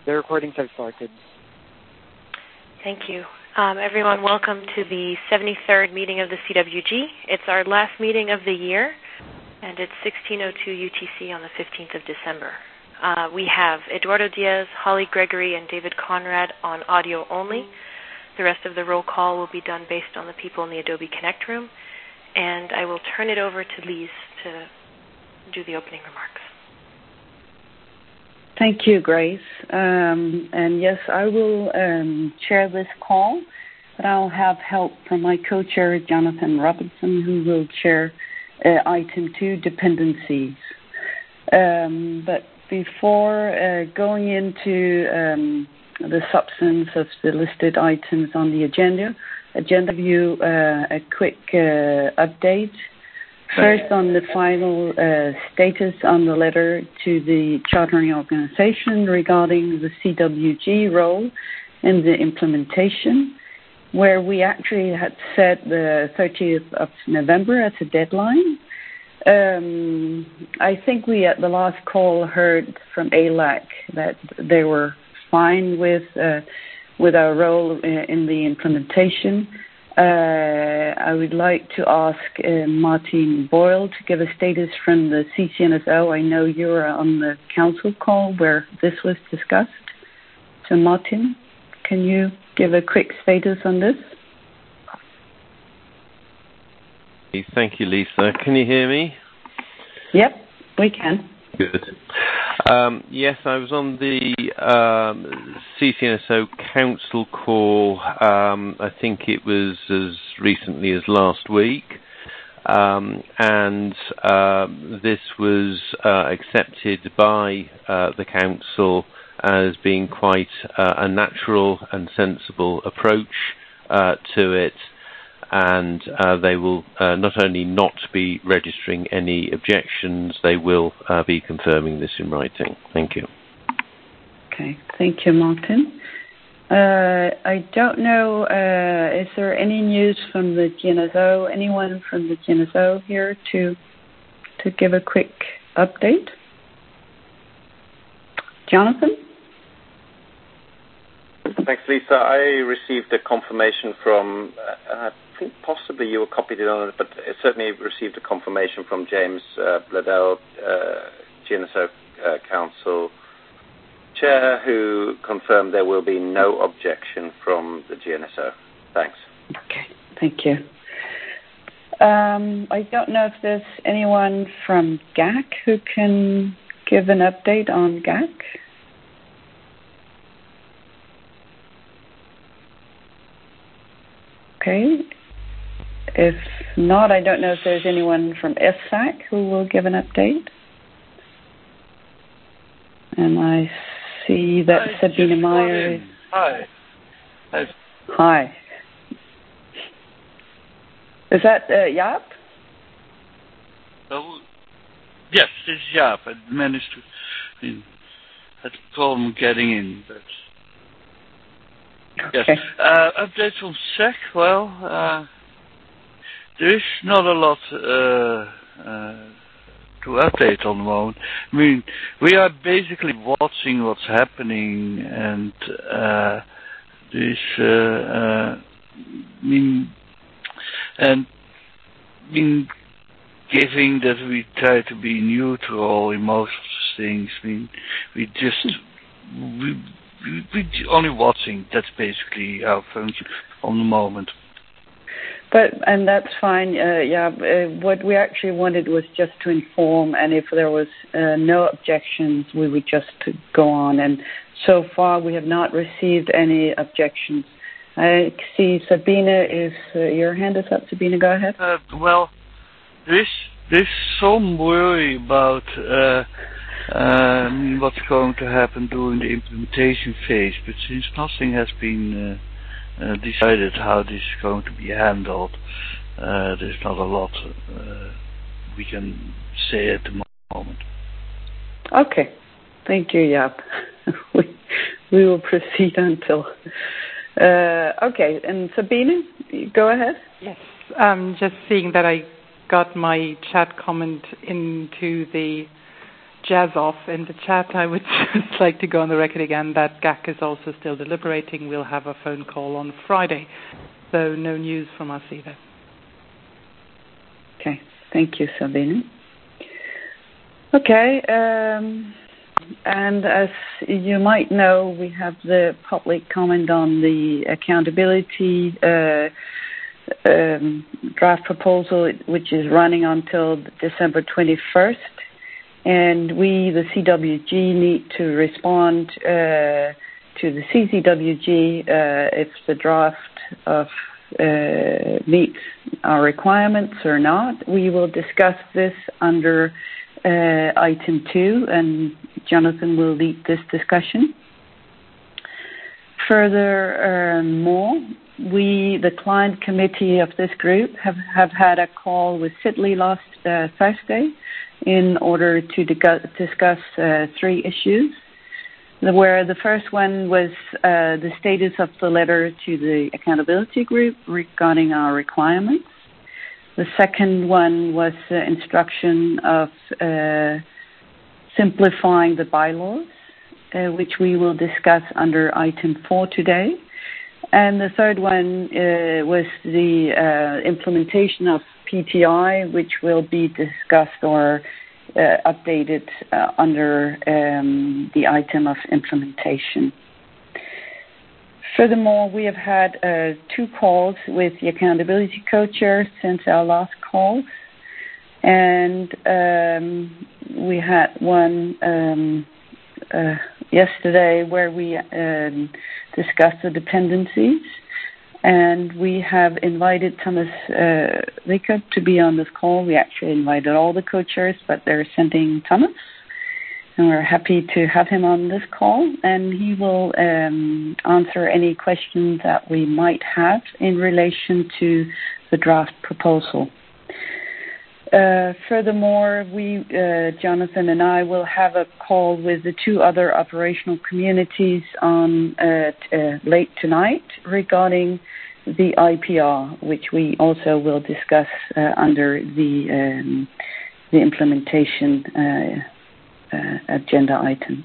The recordings have started. Thank you. Everyone, welcome to the 73rd meeting of the CWG. It's our last meeting of the year, and it's 16:02 UTC on the 15th of December. We have Eduardo Diaz, Holly Gregory, and David Conrad on audio only. The rest of the roll call will be done based on the people in the Adobe Connect room, and I will turn it over to Lise to do the opening remarks. Thank you, Grace. And yes, I will chair this call, but I'll have help from my co-chair, Jonathan Robinson, who will chair item 2, dependencies. But before going into the substance of the listed items on the agenda view, a quick update. First, on the final status on the letter to the chartering organization regarding the CWG role in the implementation, where we actually had set the 30th of November as a deadline. I think we at the last call heard from ALAC that they were fine with our role in the implementation. I would like to ask Martin Boyle to give a status from the CCNSO. I know you're on the council call where this was discussed. So Martin, can you give a quick status on this? Thank you, Lisa. Can you hear me? Yep, we can. Good. Yes, I was on the CCNSO council call. I think it was as recently as last week. And this was accepted by the council as being quite a natural and sensible approach to it. And they will not only not be registering any objections, they will be confirming this in writing. Thank you. Okay, thank you, Martin. I don't know, is there any news from the GNSO? Anyone from the GNSO here to give a quick update? Jonathan? Thanks, Lisa. I received a confirmation from, I think possibly you were copied in on it, but I certainly received a confirmation from James Bladell, GNSO Council Chair, who confirmed there will be no objection from the GNSO. Thanks. Okay, thank you. I don't know if there's anyone from GAC who can give an update on GAC. Okay. If not, I don't know if there's anyone from FSAC who will give an update. And I see that Sabine Meyer is... Hi. Hi. Is that Jaap? Oh, yes, this is Jaap. I managed to... had a problem getting in, but... Yes. Okay. Updates from SEC. Well, there is not a lot to update on the moment. I mean, we are basically watching what's happening, and given that we try to be neutral in most of the things, we only watching. That's basically our function on the moment. And that's fine. What we actually wanted was just to inform, and if there was no objections, we would just go on. And so far, we have not received any objections. I see Sabine is your hand is up. Sabine, go ahead. Well, there's some worry about what's going to happen during the implementation phase, but since nothing has been decided how this is going to be handled, there's not a lot we can say at the moment. Okay. Thank you, Jaap. we will proceed until... okay, and Sabine, go ahead. Yes, just seeing that I got my chat comment into the jazz off in the chat, I would just like to go on the record again that GAC is also still deliberating. We'll have a phone call on Friday. So no news from us either. Okay. Thank you, Sabine. Okay. And as you might know, we have the public comment on the accountability draft proposal, which is running until December 21st. And we, the CWG, need to respond to the CCWG if the draft of meets our requirements or not. We will discuss this under item 2, and Jonathan will lead this discussion. Furthermore, we, the client committee of this group, have had a call with Sidley last Thursday in order to discuss 3 issues, where the first one was the status of the letter to the accountability group regarding our requirements. The second one was the instruction of simplifying the bylaws, which we will discuss under item 4 today. And the third one was the implementation of PTI, which will be discussed or updated under the item of implementation. Furthermore, we have had 2 calls with the accountability co-chairs since our last call, and we had one yesterday where we discussed the dependencies, and we have invited Thomas Rickert to be on this call. We actually invited all the co-chairs, but they're sending Thomas, and we're happy to have him on this call, and he will answer any questions that we might have in relation to the draft proposal. Furthermore, we, Jonathan and I, will have a call with the 2 other operational communities on late tonight regarding the IPR, which we also will discuss under the implementation agenda item.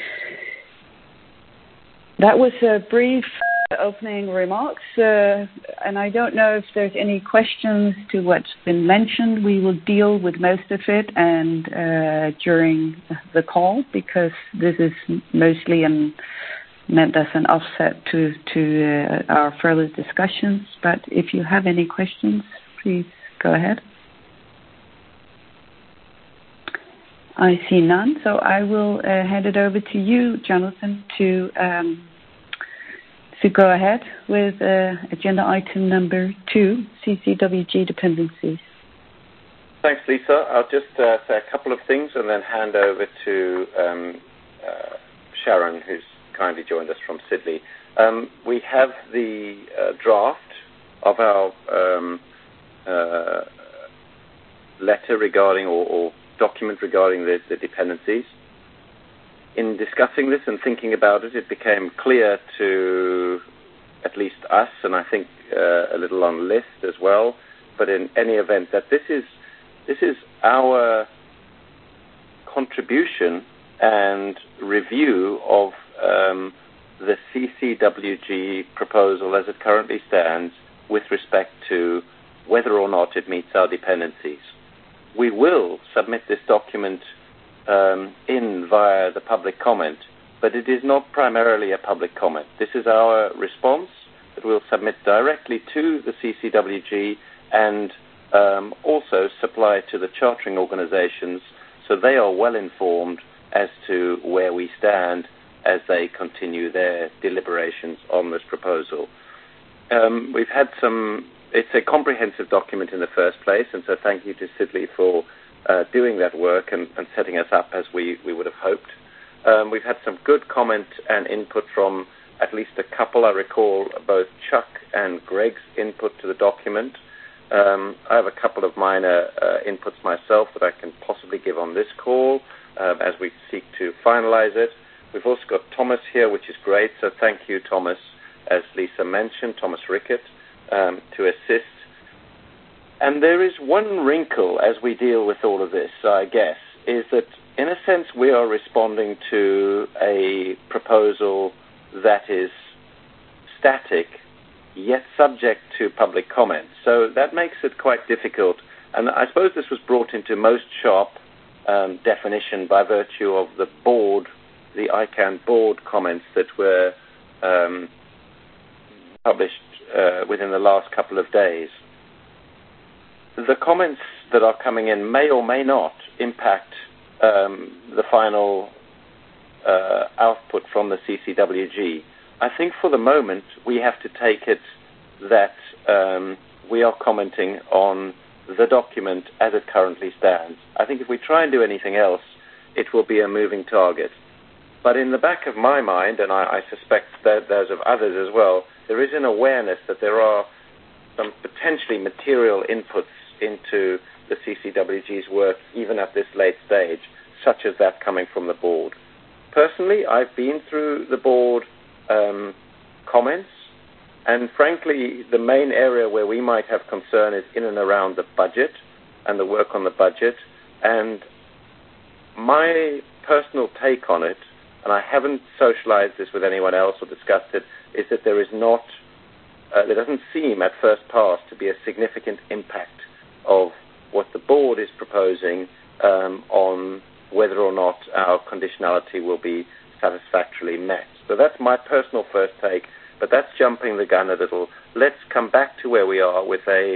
That was a brief opening remarks, and I don't know if there's any questions to what's been mentioned. We will deal with most of it and during the call, because this is mostly meant as an offset to our further discussions. But if you have any questions, please go ahead. I see none, so I will hand it over to you, Jonathan, to go ahead with agenda item number 2, CCWG dependencies. Thanks, Lisa. I'll just say a couple of things and then hand over to Sharon, who's kindly joined us from Sidley. We have the draft of our letter regarding or document regarding the dependencies. In discussing this and thinking about it, it became clear to at least us, and I think a little on list as well, but in any event, that this is our contribution and review of the CCWG proposal as it currently stands with respect to whether or not it meets our dependencies. We will submit this document in via the public comment, but it is not primarily a public comment. This is our response that we'll submit directly to the CCWG and also supply to the chartering organizations so they are well informed as to where we stand as they continue their deliberations on this proposal. We've had it's a comprehensive document in the first place, and so thank you to Sidley for doing that work and setting us up as we would have hoped. We've had some good comment and input from at least a couple. I recall both Chuck and Greg's input to the document. I have a couple of minor inputs myself that I can possibly give on this call as we seek to finalize it. We've also got Thomas here, which is great, so thank you, Thomas, as Lisa mentioned, Thomas Rickert, to assist. And there is one wrinkle as we deal with all of this, I guess, is that in a sense, we are responding to a proposal that is static, yet subject to public comment. So that makes it quite difficult. And I suppose this was brought into most sharp definition by virtue of the board, the ICANN board comments that were published within the last couple of days. The comments that are coming in may or may not impact the final output from the CCWG. I think for the moment we have to take it that we are commenting on the document as it currently stands. I think if we try and do anything else, it will be a moving target. But in the back of my mind, and I suspect that those of others as well, there is an awareness that there are some potentially material inputs into the CCWG's work, even at this late stage, such as that coming from the board. Personally, I've been through the board comments, and frankly, the main area where we might have concern is in and around the budget and the work on the budget. And my personal take on it, and I haven't socialized this with anyone else or discussed it, is that there is not, there doesn't seem at first pass to be a significant impact of what the board is proposing on whether or not our conditionality will be satisfactorily met. So that's my personal first take, but that's jumping the gun a little. Let's come back to where we are with a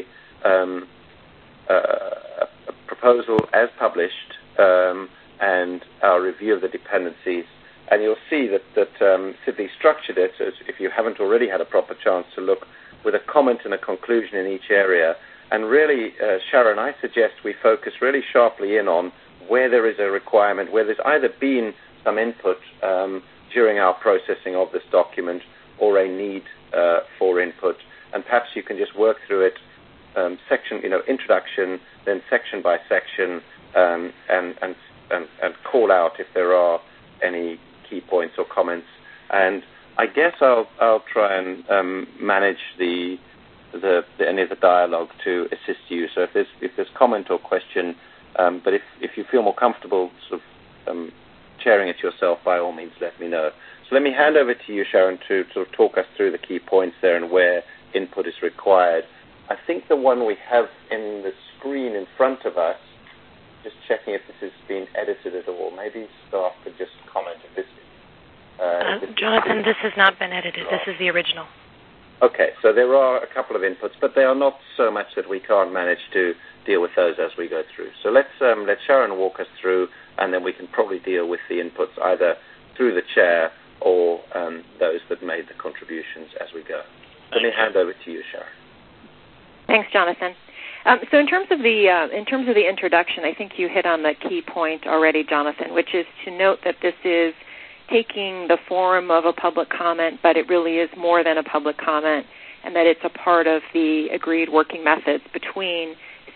proposal as published and our review of the dependencies. And you'll see that Sidley structured it, as if you haven't already had a proper chance to look, with a comment and a conclusion in each area. And really, Sharon, I suggest we focus really sharply in on where there is a requirement, where there's either been some input during our processing of this document or a need for input. And perhaps you can just work through it, section, introduction, then section by section, and call out if there are any key points or comments. And I guess I'll try and manage any of the dialogue to assist you. So if there's comment or question, but if you feel more comfortable sort of chairing it yourself, by all means, let me know. So let me hand over to you, Sharon, to sort of talk us through the key points there and where input is required. I think the one we have in the screen in front of us, just checking if this has been edited at all. Maybe staff could just comment if this. Jonathan, this has not been edited. This is the original. Okay, so there are a couple of inputs, but they are not so much that we can't manage to deal with those as we go through. So let Sharon walk us through, and then we can probably deal with the inputs either through the chair or those that made the contributions as we go. Let me hand over to you, Sharon. Thanks, Jonathan. So in terms of the introduction, I think you hit on the key point already, Jonathan, which is to note that this is taking the form of a public comment, but it really is more than a public comment, and that it's a part of the agreed working methods between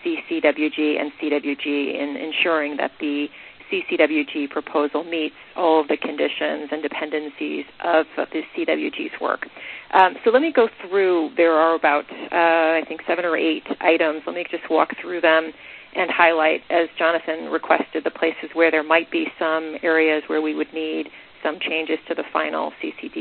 CCWG and CWG in ensuring that the CCWG proposal meets all of the conditions and dependencies of the CWG's work. So let me go through. There are about, I think, 7 or 8 items. Let me just walk through them and highlight, as Jonathan requested, the places where there might be some areas where we would need some changes to the final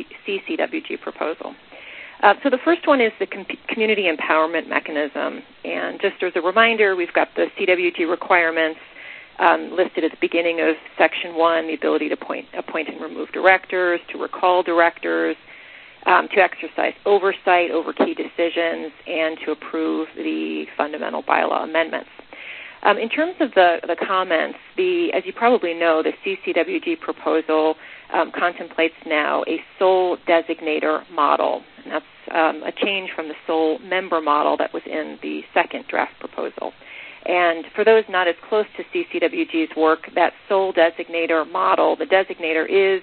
CCWG proposal. So the first one is the community empowerment mechanism. And just as a reminder, we've got the CWG requirements listed at the beginning of Section 1, the ability to appoint and remove directors, to recall directors, to exercise oversight over key decisions, and to approve the fundamental bylaw amendments. In terms of the comments, as you probably know, the CCWG proposal contemplates now a sole designator model, and that's a change from the sole member model that was in the second draft proposal. And for those not as close to CCWG's work, that sole designator model, the designator is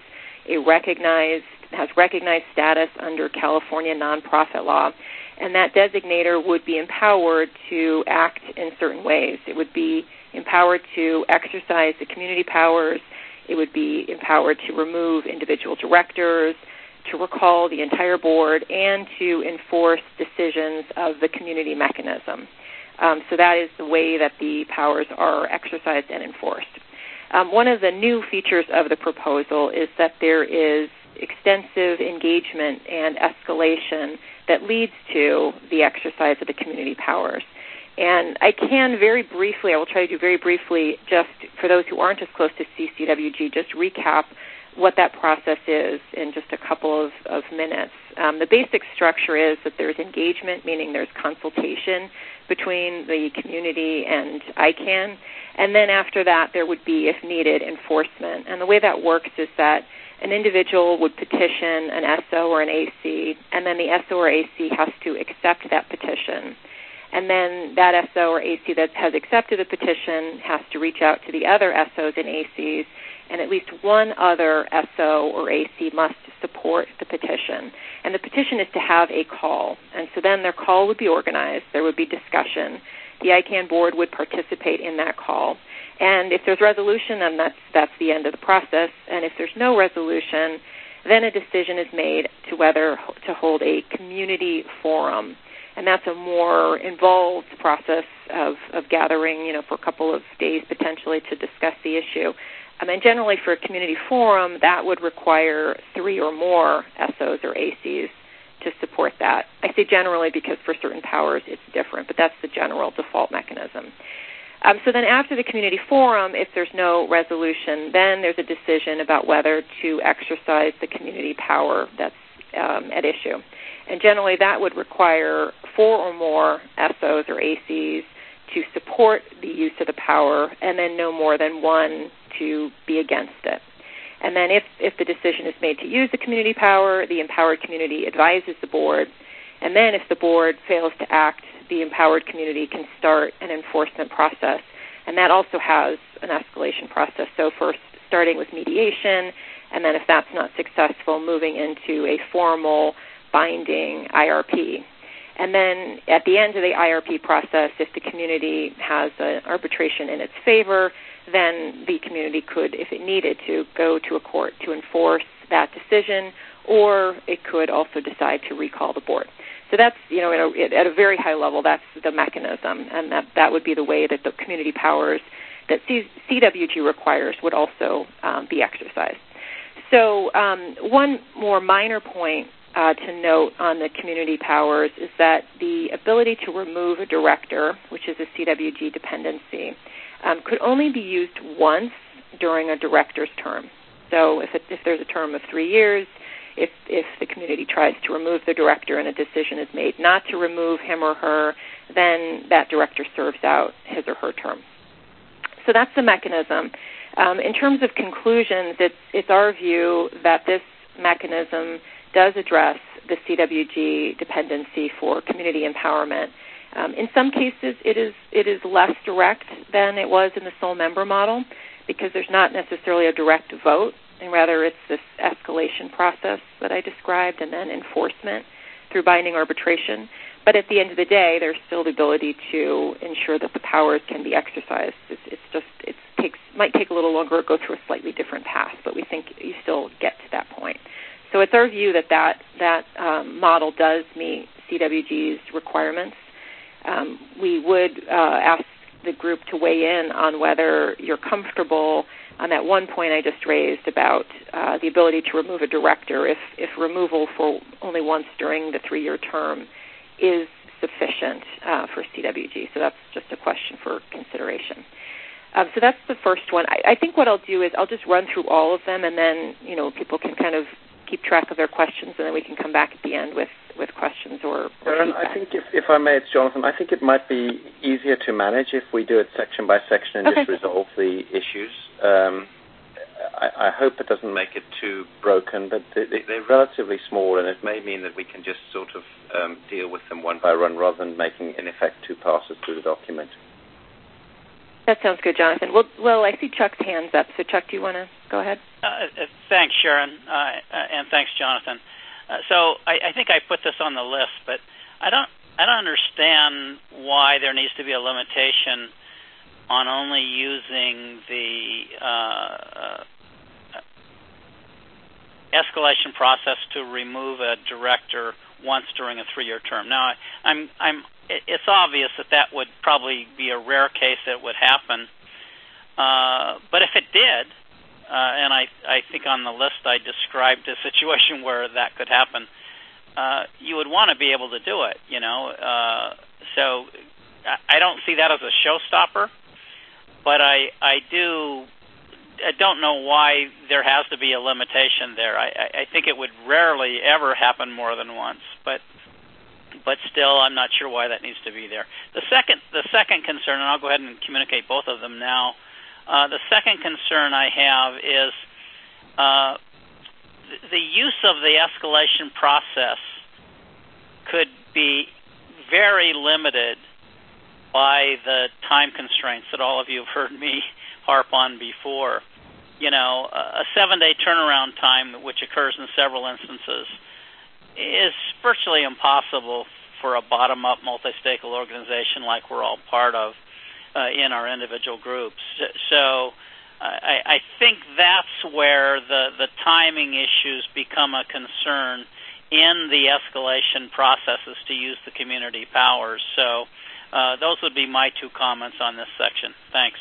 has recognized status under California nonprofit law, and that designator would be empowered to act in certain ways. It would be empowered to exercise the community powers. It would be empowered to remove individual directors, to recall the entire board, and to enforce decisions of the community mechanism. So that is the way that the powers are exercised and enforced. One of the new features of the proposal is that there is extensive engagement and escalation that leads to the exercise of the community powers. And I will try to do very briefly, just for those who aren't as close to CCWG, just recap what that process is in just a couple of minutes. The basic structure is that there's engagement, meaning there's consultation between the community and ICANN, and then after that there would be, if needed, enforcement. And the way that works is that an individual would petition an SO or an AC, and then the SO or AC has to accept that petition. And then that SO or AC that has accepted the petition has to reach out to the other SOs and ACs, and at least one other SO or AC must support the petition. And the petition is to have a call. And so then their call would be organized. There would be discussion. The ICANN board would participate in that call. And if there's resolution, then that's the end of the process. And if there's no resolution, then a decision is made to whether to hold a community forum. And that's a more involved process of gathering, for a couple of days potentially to discuss the issue. And generally for a community forum, that would require 3 or more SOs or ACs to support that. I say generally because for certain powers it's different, but that's the general default mechanism. So then after the community forum, if there's no resolution, then there's a decision about whether to exercise the community power that's at issue. And generally that would require 4 or more SOs or ACs to support the use of the power, and then no more than 1 to be against it. And then if the decision is made to use the community power, the empowered community advises the board, and then if the board fails to act, the empowered community can start an enforcement process. And that also has an escalation process. So first starting with mediation, and then if that's not successful, moving into a formal binding IRP. And then at the end of the IRP process, if the community has an arbitration in its favor, then the community could, if it needed to, go to a court to enforce that decision, or it could also decide to recall the board. So that's, at a very high level, that's the mechanism, and that would be the way that the community powers that CWG requires would also be exercised. So one more minor point to note on the community powers is that the ability to remove a director, which is a CWG dependency, could only be used once during a director's term. So if there's a term of 3 years, if the community tries to remove the director and a decision is made not to remove him or her, then that director serves out his or her term. So that's the mechanism. In terms of conclusions, it's our view that this mechanism does address the CWG dependency for community empowerment. In some cases, it is less direct than it was in the sole member model because there's not necessarily a direct vote, and rather it's this escalation process that I described and then enforcement through binding arbitration. But at the end of the day, there's still the ability to ensure that the powers can be exercised. It might take a little longer or go through a slightly different path, but we think you still get to that point. So it's our view that model does meet CWG's requirements. We would ask the group to weigh in on whether you're comfortable on that one point I just raised about the ability to remove a director if removal for only once during the 3-year term is sufficient for CWG. So that's just a question for consideration. So that's the first one. I think what I'll do is I'll just run through all of them, and then people can kind of keep track of their questions, and then we can come back at the end with questions or Sharon, I think if I may, it's Jonathan, I think it might be easier to manage if we do it section by section and just resolve the issues. I hope it doesn't make it too broken, but they're relatively small, and it may mean that we can just sort of deal with them one by one rather than making, in effect, 2 passes through the document. That sounds good, Jonathan. Well, I see Chuck's hands up. So, Chuck, do you want to go ahead? Thanks, Sharon, and thanks, Jonathan. So I think I put this on the list, but I don't understand why there needs to be a limitation on only using the escalation process to remove a director once during a 3-year term. Now, it's obvious that would probably be a rare case that would happen, But if it did, and I think on the list I described a situation where that could happen, you would want to be able to do it, So I don't see that as a showstopper, but I don't know why there has to be a limitation there. I think it would rarely ever happen more than once, but still, I'm not sure why that needs to be there. The second concern, and I'll go ahead and communicate both of them now. The second concern I have is the use of the escalation process could be very limited by the time constraints that all of you have heard me harp on before. A 7-day turnaround time, which occurs in several instances, is virtually impossible for a bottom-up multi-stakeholder organization like we're all part of in our individual groups. So I think that's where the timing issues become a concern in the escalation processes to use the community powers. So those would be my two comments on this section. Thanks.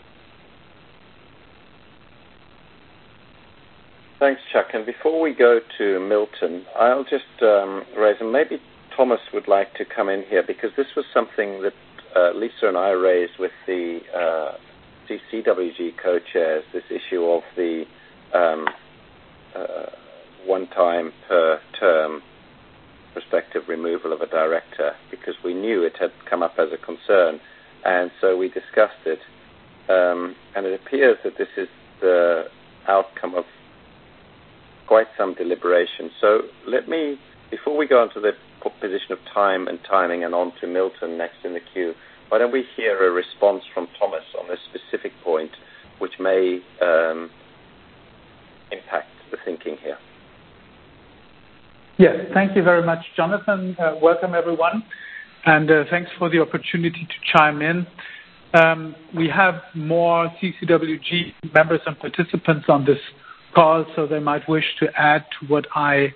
Thanks, Chuck. And before we go to Milton, I'll just raise, and maybe Thomas would like to come in here, because this was something that Lisa and I raised with the CCWG co-chairs, this issue of the one time per term prospective removal of a director, because we knew it had come up as a concern, and so we discussed it. And it appears that this is the outcome of quite some deliberation. So let me, before we go on to the position of time and timing and on to Milton next in the queue, why don't we hear a response from Thomas on this specific point, which may impact the thinking here. Yes, thank you very much, Jonathan. Welcome, everyone, and thanks for the opportunity to chime in. We have more CCWG members and participants on this call, so they might wish to add to what I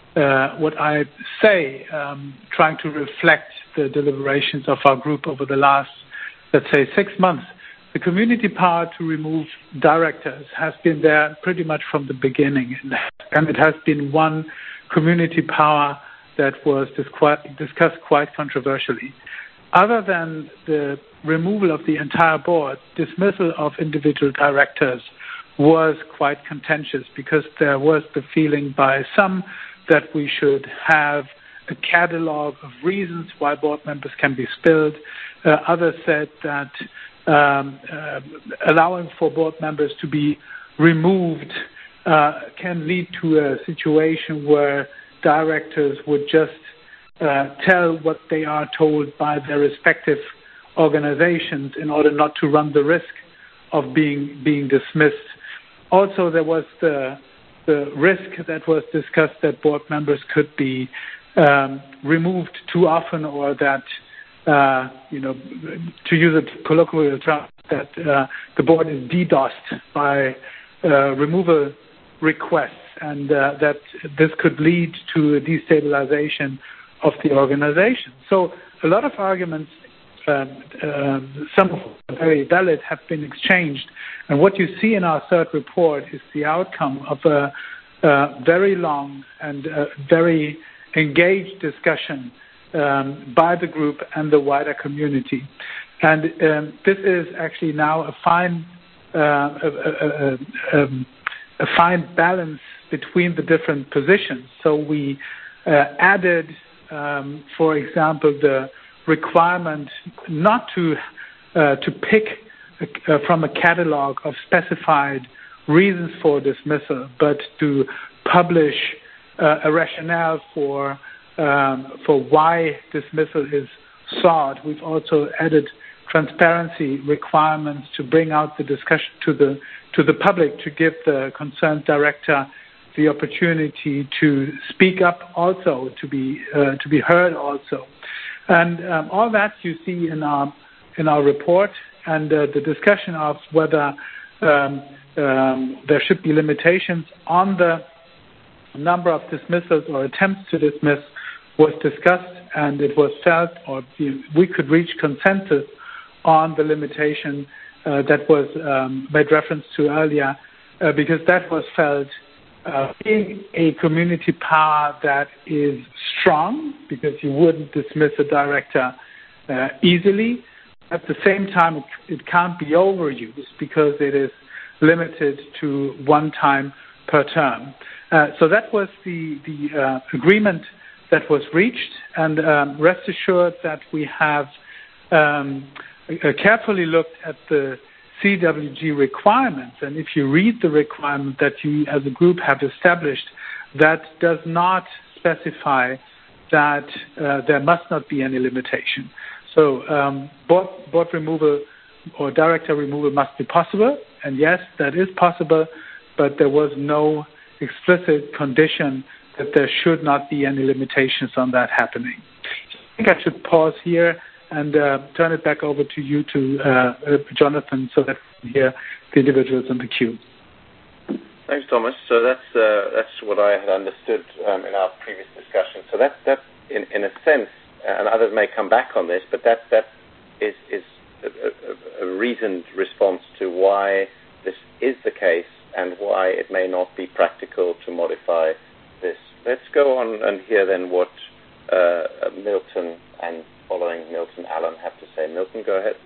say, trying to reflect the deliberations of our group over the last, let's say, 6 months. The community power to remove directors has been there pretty much from the beginning, and it has been one community power that was discussed quite controversially. Other than the removal of the entire board, dismissal of individual directors was quite contentious, because there was the feeling by some that we should have a catalog of reasons why board members can be expelled. Others said that allowing for board members to be removed can lead to a situation where directors would just tell what they are told by their respective organizations in order not to run the risk of being dismissed. Also, there was the risk that was discussed that board members could be removed too often, or that, to use a colloquial term, that the board is DDoSed by removal requests, and that this could lead to a destabilization of the organization. So a lot of arguments, some of them very valid, have been exchanged. And what you see in our third report is the outcome of a very long and very engaged discussion by the group and the wider community. And this is actually now a fine balance between the different positions. So we added, for example, the requirement not to pick from a catalog of specified reasons for dismissal, but to publish a rationale for why dismissal is sought. We've also added transparency requirements to bring out the discussion to the public, to give the concerned director the opportunity to speak up, also to be heard, also, and all that you see in our report. And the discussion of whether there should be limitations on the number of dismissals or attempts to dismiss was discussed, and it was felt, or we could reach consensus on the limitation that was made reference to earlier, because that was felt being a community power that is strong, because you wouldn't dismiss a director easily. At the same time, it can't be overused because it is limited to one time per term. So that was the agreement that was reached, and rest assured that we have carefully looked at the CWG requirements, and if you read the requirement that you as a group have established, that does not specify that there must not be any limitation. So board removal or director removal must be possible, and yes, that is possible, but there was no explicit condition that there should not be any limitations on that happening. So I think I should pause here and turn it back over to you, Jonathan, so that we can hear the individuals in the queue. Thanks, Thomas. So that's what I had understood in our previous discussion. So that in a sense, and others may come back on this, but that is a reasoned response to why this is the case and why it may not be practical to modify this. Let's go on and hear then what Milton and following Milton, Alan have to say. Milton, go ahead.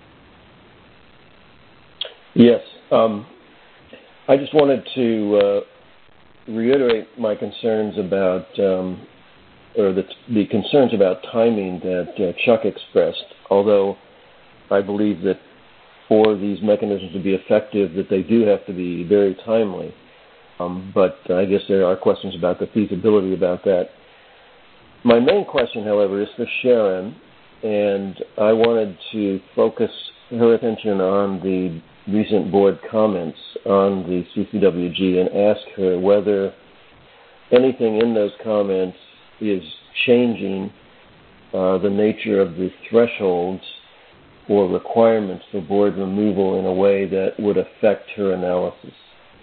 Yes. I just wanted to reiterate my concerns about, or the concerns about timing that Chuck expressed, although I believe that for these mechanisms to be effective, that they do have to be very timely. But I guess there are questions about the feasibility about that. My main question, however, is for Sharon, and I wanted to focus her attention on the recent board comments on the CCWG and ask her whether anything in those comments is changing the nature of the thresholds or requirements for board removal in a way that would affect her analysis.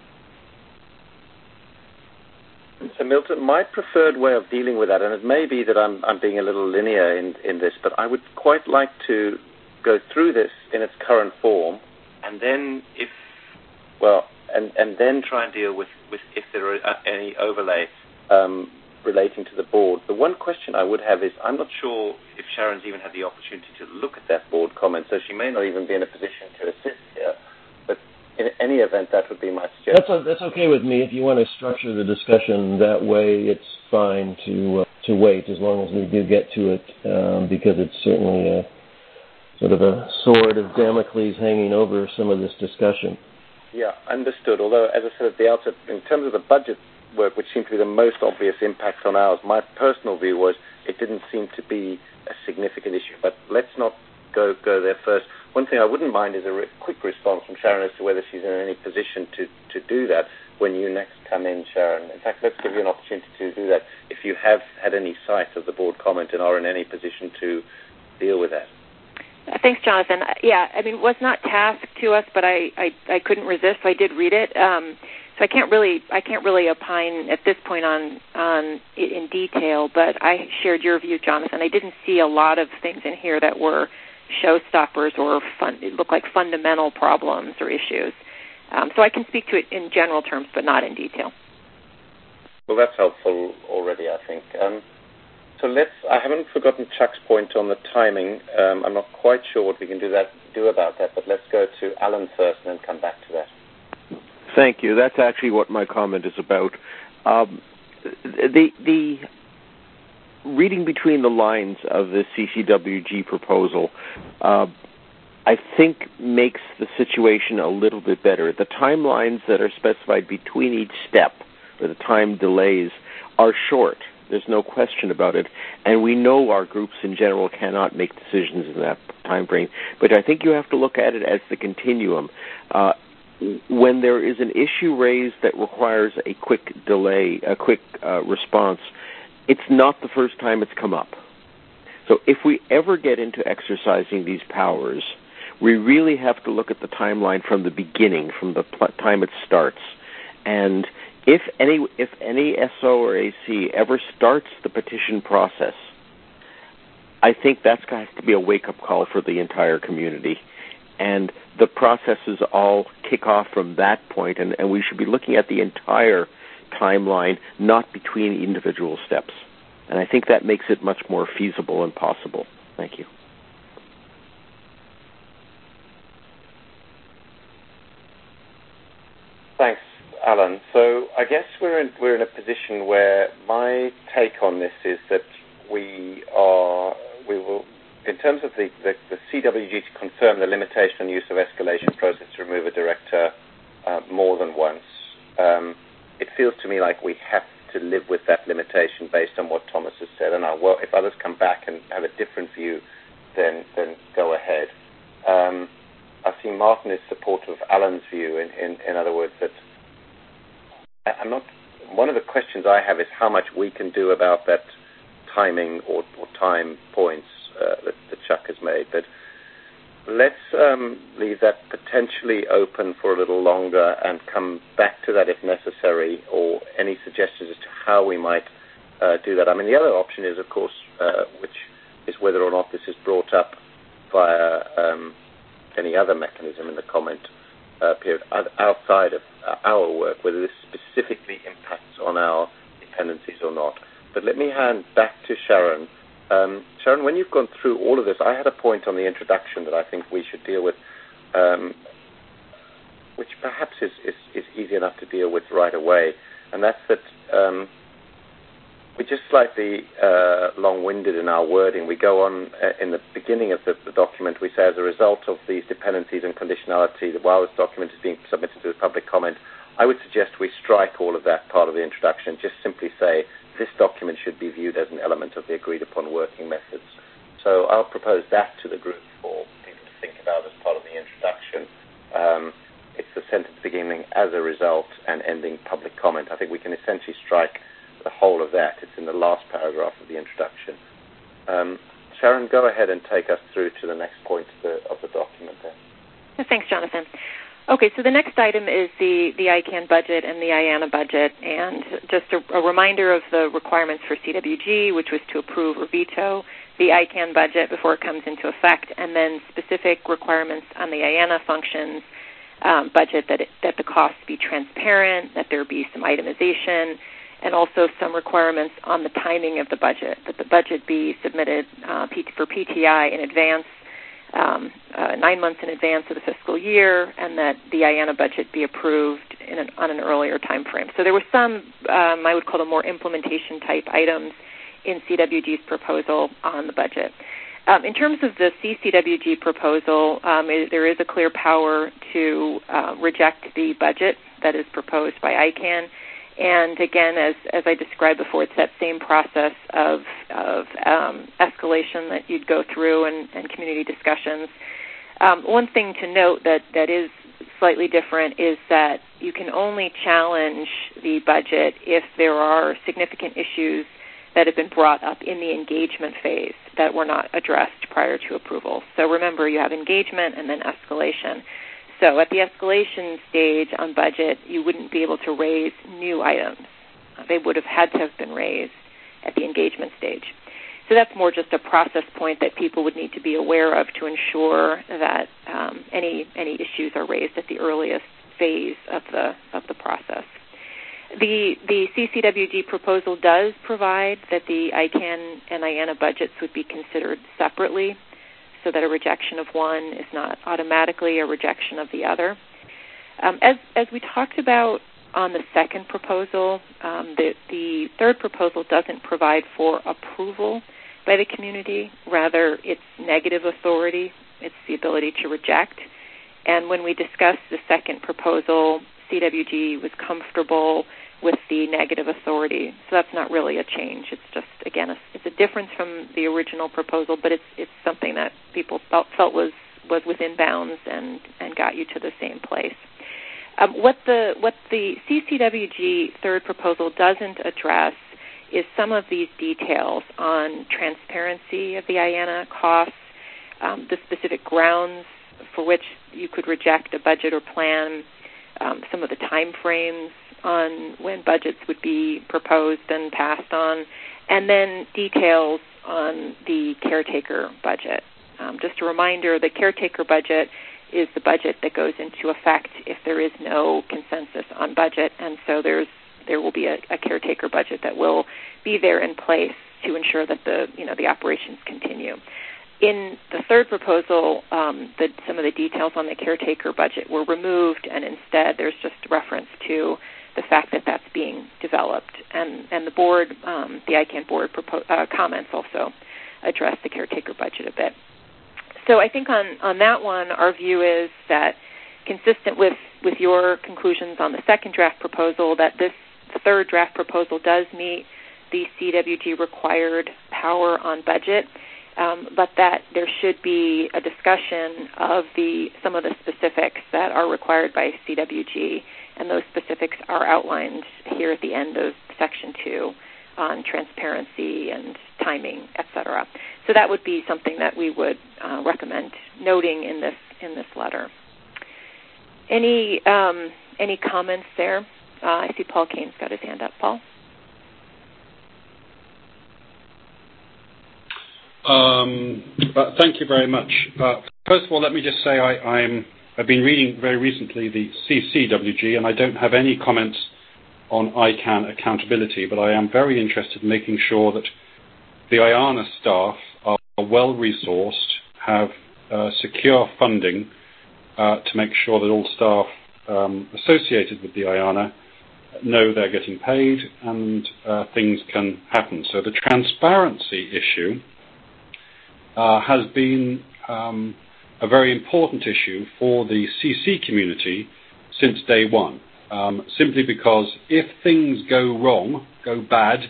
So, Milton, my preferred way of dealing with that, and it may be that I'm being a little linear in this, but I would quite like to go through this in its current form, and then and then try and deal with if there are any overlay relating to the board. The one question I would have is, I'm not sure if Sharon's even had the opportunity to look at that board comment, so she may not even be in a position to assist here. But in any event, that would be my suggestion. That's okay with me. If you want to structure the discussion that way, it's fine to wait as long as we do get to it, because it's certainly sort of a sword of Damocles hanging over some of this discussion. Yeah, understood. Although, as I said at the outset, in terms of the budget work, which seemed to be the most obvious impact on ours, my personal view was it didn't seem to be a significant issue. But let's not go there first. One thing I wouldn't mind is a quick response from Sharon as to whether she's in any position to do that when you next come in, Sharon. In fact, let's give you an opportunity to do that if you have had any sight of the board comment and are in any position to deal with that. Thanks, Jonathan. Yeah, I mean, it was not tasked to us, but I couldn't resist, so I did read it. So I can't really opine at this point on it in detail, but I shared your view, Jonathan. I didn't see a lot of things in here that were showstoppers or it looked like fundamental problems or issues. So I can speak to it in general terms, but not in detail. Well, that's helpful already, I think. So I haven't forgotten Chuck's point on the timing. I'm not quite sure what we can do about that, but let's go to Alan first and then come back to that. Thank you. That's actually what my comment is about. The reading between the lines of the CCWG proposal, I think makes the situation a little bit better. The timelines that are specified between each step, or the time delays, are short. There's no question about it. And we know our groups in general cannot make decisions in that time frame. But I think you have to look at it as the continuum. When there is an issue raised that requires a quick delay, a quick response, it's not the first time it's come up. So if we ever get into exercising these powers, we really have to look at the timeline from the beginning, from the time it starts. And if any SO or AC ever starts the petition process, I think that's got to be a wake-up call for the entire community. and the processes all kick off from that point, and we should be looking at the entire timeline, not between individual steps. And I think that makes it much more feasible and possible. Thank you. Thanks, Alan. So I guess we're in a position where my take on this is that we will, in terms of the CWG, to confirm the limitation on use of escalation process to remove a director more than once. It feels to me like we have to live with that limitation based on what Thomas has said, and if others come back and have a different view, then go ahead. I see Martin is supportive of Alan's view. In other words, that I'm not. One of the questions I have is how much we can do about that timing or time points that Chuck has made. But let's leave that potentially open for a little longer and come back to that if necessary, or any suggestions as to how we might do that. I mean, the other option is, of course, which is whether or not this is brought up via any other mechanism in the comment period outside of our work, whether this specifically impacts on our dependencies or not. But let me hand back to Sharon. Sharon, when you've gone through all of this, I had a point on the introduction that I think we should deal with, which perhaps is easy enough to deal with right away, and that's that we're just slightly long-winded in our wording. We go on in the beginning of the document, we say, as a result of these dependencies and conditionality, that while this document is being submitted to the public comment, I would suggest we strike all of that part of the introduction, just simply say, this document should be viewed as an element of the agreed-upon working methods. So I'll propose that to the group for people to think about as part of the introduction. It's the sentence beginning, as a result, and ending public comment. I think we can essentially strike the whole of that. It's in the last paragraph of the introduction. Sharon, go ahead and take us through to the next point of the document there. Thanks, Jonathan. Okay, so the next item is the ICANN budget and the IANA budget, and just a reminder of the requirements for CWG, which was to approve or veto the ICANN budget before it comes into effect, and then specific requirements on the IANA functions budget, that the costs be transparent, that there be some itemization, and also some requirements on the timing of the budget, that the budget be submitted for PTI in advance, 9 months in advance of the fiscal year, and that the IANA budget be approved on an earlier time frame. So there were some, I would call them more implementation-type items in CWG's proposal on the budget. In terms of the CCWG proposal, there is a clear power to reject the budget that is proposed by ICANN. And again, as I described before, it's that same process of escalation that you'd go through and community discussions. One thing to note that is slightly different is that you can only challenge the budget if there are significant issues that have been brought up in the engagement phase that were not addressed prior to approval. So remember, you have engagement and then escalation. So at the escalation stage on budget, you wouldn't be able to raise new items. They would have had to have been raised at the engagement stage. So that's more just a process point that people would need to be aware of to ensure that any issues are raised at the earliest phase of the process. The CCWG proposal does provide that the ICANN and IANA budgets would be considered separately, so that a rejection of one is not automatically a rejection of the other. As we talked about on the second proposal, the third proposal doesn't provide for approval by the community. Rather, it's negative authority. It's the ability to reject. And when we discussed the second proposal, CWG was comfortable with the negative authority. So that's not really a change. It's just, again, it's a difference from the original proposal, but it's something that people felt was within bounds and got you to the same place. What the CCWG third proposal doesn't address is some of these details on transparency of the IANA costs, the specific grounds for which you could reject a budget or plan, some of the time frames on when budgets would be proposed and passed on, and then details on the caretaker budget. Just a reminder, the caretaker budget is the budget that goes into effect if there is no consensus on budget, and so there will be a caretaker budget that will be there in place to ensure that the operations continue. In the third proposal, some of the details on the caretaker budget were removed, and instead there's just reference to the fact that that's being developed. And the board, the ICANN board comments also address the caretaker budget a bit. So I think on that one, our view is that, consistent with your conclusions on the second draft proposal, that this third draft proposal does meet the CWG required power on budget, but that there should be a discussion of some of the specifics that are required by CWG, and those specifics are outlined here at the end of Section 2 on transparency and timing, etc. So that would be something that we would recommend noting in this letter. Any comments there? I see Paul Kane's got his hand up. Paul? Thank you very much. First of all, let me just say I've been reading very recently the CCWG, and I don't have any comments on ICANN accountability, but I am very interested in making sure that the IANA staff are well-resourced, have secure funding to make sure that all staff associated with the IANA know they're getting paid and things can happen. So the transparency issue has been a very important issue for the CC community since day one, simply because if things go wrong, go bad,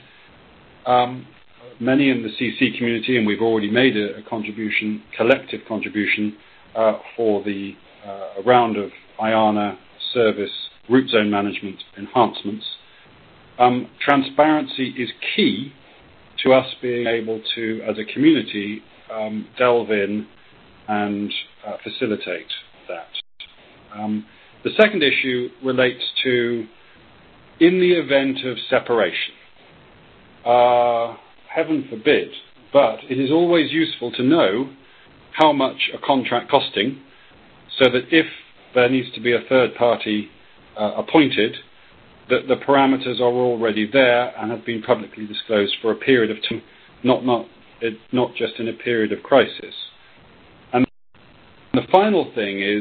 many in the CC community, and we've already made a contribution, collective contribution, for the round of IANA service root zone management enhancements. Transparency is key to us being able to, as a community, delve in and facilitate that. The second issue relates to, in the event of separation, heaven forbid, but it is always useful to know how much a contract costing, so that if there needs to be a third party appointed, that the parameters are already there and have been publicly disclosed for a period of time, not just in a period of crisis. And the final thing is,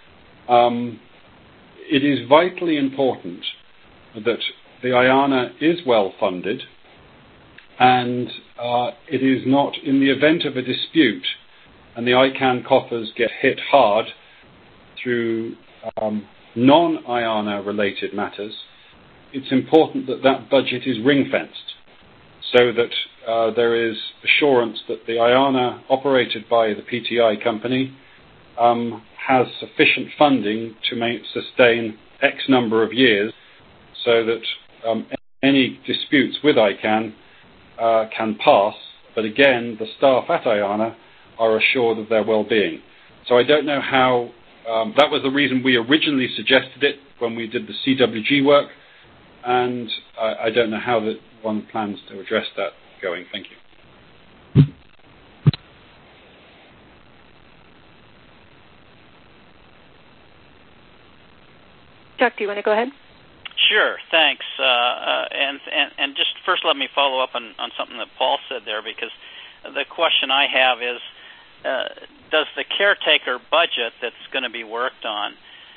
it is vitally important that the IANA is well funded, and it is not, in the event of a dispute and the ICANN coffers get hit hard through non-IANA related matters, it's important that that budget is ring-fenced, so that there is assurance that the IANA operated by the PTI company has sufficient funding to sustain X number of years, so that any disputes with ICANN can pass, but again, the staff at IANA are assured of their well-being. So I don't know how, that was the reason we originally suggested it when we did the CWG work, and I don't know how one plans to address that going. Thank you. Chuck, do you want to go ahead? Sure, thanks. And just first let me follow up on something that Paul said there, because the question I have is, does the caretaker budget that's going to be worked on,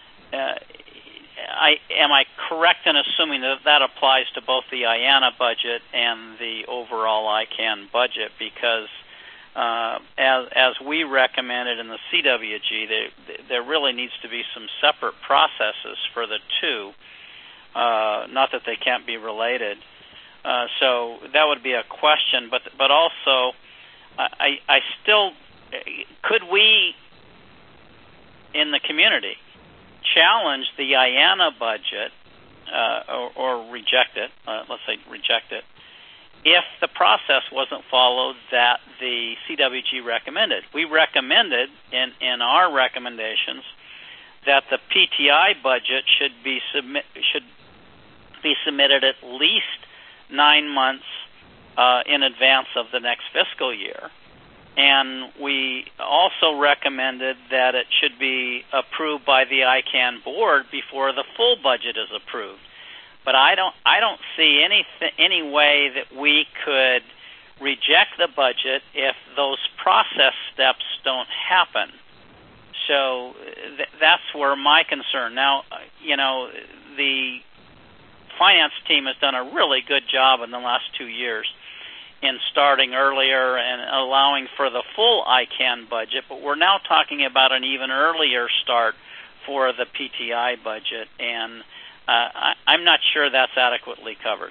am I correct in assuming that applies to both the IANA budget and the overall ICANN budget? Because as we recommended in the CWG, there really needs to be some separate processes for the two, not that they can't be related. So that would be a question, but also I still, could we in the community challenge the IANA budget or reject it, let's say reject it, if the process wasn't followed that the CWG recommended? We recommended in our recommendations that the PTI budget should be submitted at least 9 months in advance of the next fiscal year. and we also recommended that it should be approved by the ICANN board before the full budget is approved. But I don't see any way that we could reject the budget if those process steps don't happen. So that's where my concern. Now, the finance team has done a really good job in the last 2 years in starting earlier and allowing for the full ICANN budget, but we're now talking about an even earlier start for the PTI budget, and I'm not sure that's adequately covered.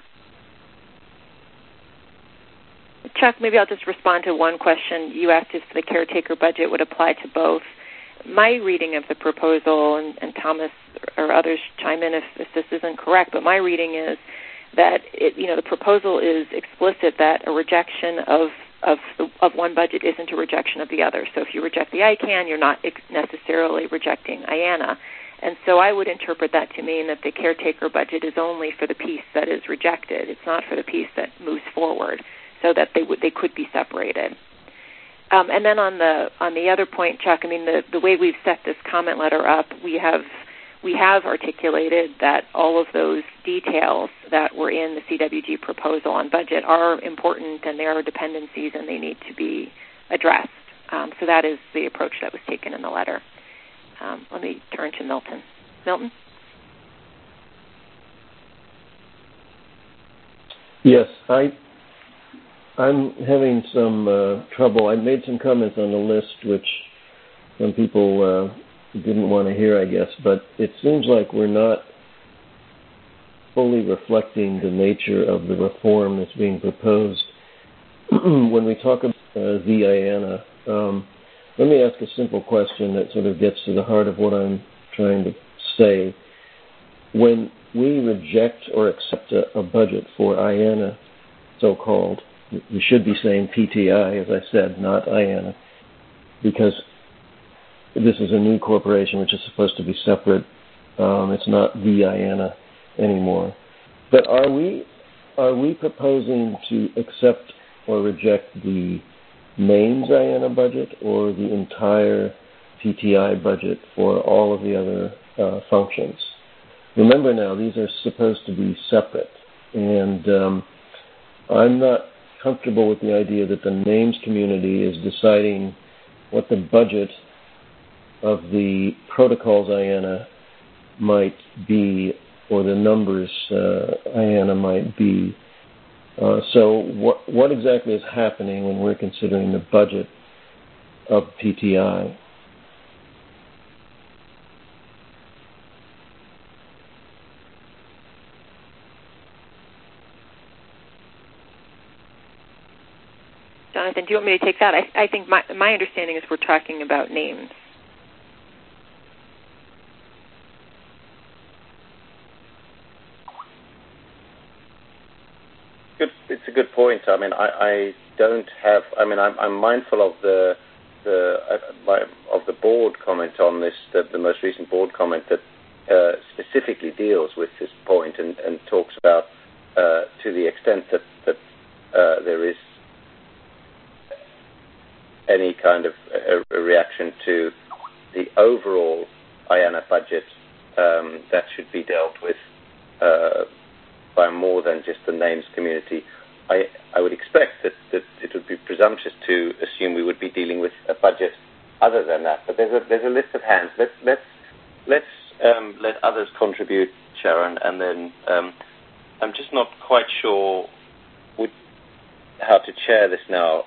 Chuck, maybe I'll just respond to one question. You asked if the caretaker budget would apply to both. My reading of the proposal, and Thomas or others chime in if this isn't correct, but my reading is that the proposal is explicit that a rejection of one budget isn't a rejection of the other. So if you reject the ICANN, you're not necessarily rejecting IANA. And so I would interpret that to mean that the caretaker budget is only for the piece that is rejected. It's not for the piece that moves forward, so that they could be separated. And then on the other point, Chuck, I mean the way we've set this comment letter up, we have articulated that all of those details that were in the CWG proposal on budget are important, and there are dependencies, and they need to be addressed. So that is the approach that was taken in the letter. Let me turn to Milton. Milton? Yes, I'm having some trouble. I made some comments on the list, which some people didn't want to hear, I guess, but it seems like we're not fully reflecting the nature of the reform that's being proposed. When we talk about the IANA, let me ask a simple question that sort of gets to the heart of what I'm trying to say. When we reject or accept a budget for IANA, so-called, we should be saying PTI, as I said, not IANA, because this is a new corporation which is supposed to be separate. It's not the IANA anymore. But are we proposing to accept or reject the names IANA budget or the entire PTI budget for all of the other functions? Remember now, these are supposed to be separate, and I'm not comfortable with the idea that the names community is deciding what the budget of the protocols IANA might be, or the numbers IANA might be. So what exactly is happening when we're considering the budget of PTI? Jonathan, do you want me to take that? I think my understanding is we're talking about names. It's a good point. I mean, I don't have. I mean, I'm mindful of the board comment on this, the most recent board comment that specifically deals with this point and talks about to the extent that there is any kind of a reaction to the overall IANA budget that should be dealt with by more than just the names community. I would expect that it would be presumptuous to assume we would be dealing with a budget other than that. But there's a list of hands. Let's let others contribute, Sharon, and then I'm just not quite sure how to chair this now.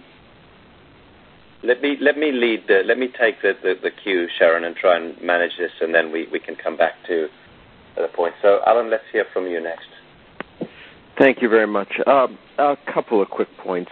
Let me lead. Let me take the cue, Sharon, and try and manage this, and then we can come back to the point. So, Alan, let's hear from you next. Thank you very much. A couple of quick points.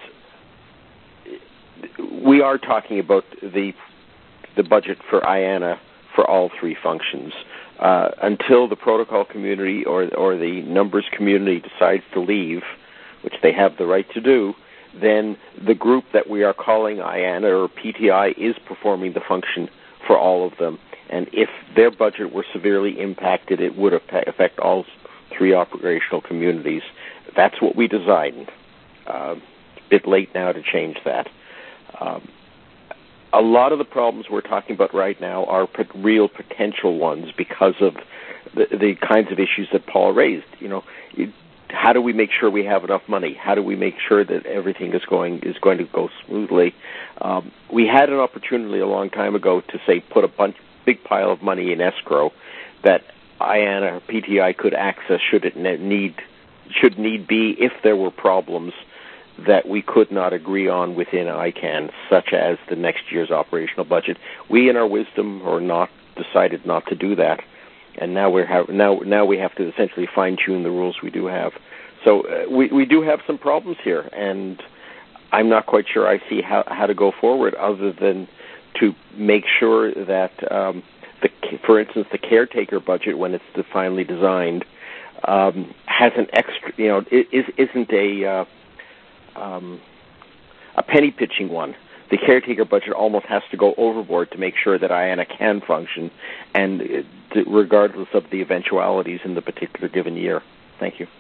We are talking about the budget for IANA for all three functions. Until the protocol community or the numbers community decides to leave, which they have the right to do, then the group that we are calling IANA or PTI is performing the function for all of them. And if their budget were severely impacted, it would affect all three operational communities. That's what we designed. It's a bit late now to change that. A lot of the problems we're talking about right now are real potential ones because of the kinds of issues that Paul raised. How do we make sure we have enough money? How do we make sure that everything is going to go smoothly? We had an opportunity a long time ago to say put a big pile of money in escrow that IANA or PTI could access should need be if there were problems that we could not agree on within ICANN, such as the next year's operational budget. We, in our wisdom, decided not to do that, and now we have to essentially fine-tune the rules we do have. So we do have some problems here, and I'm not quite sure I see how to go forward other than to make sure that, for instance, the caretaker budget, when it's finally designed, has an extra, isn't a penny pitching one. The caretaker budget almost has to go overboard to make sure that IANA can function, and regardless of the eventualities in the particular given year. Thank you.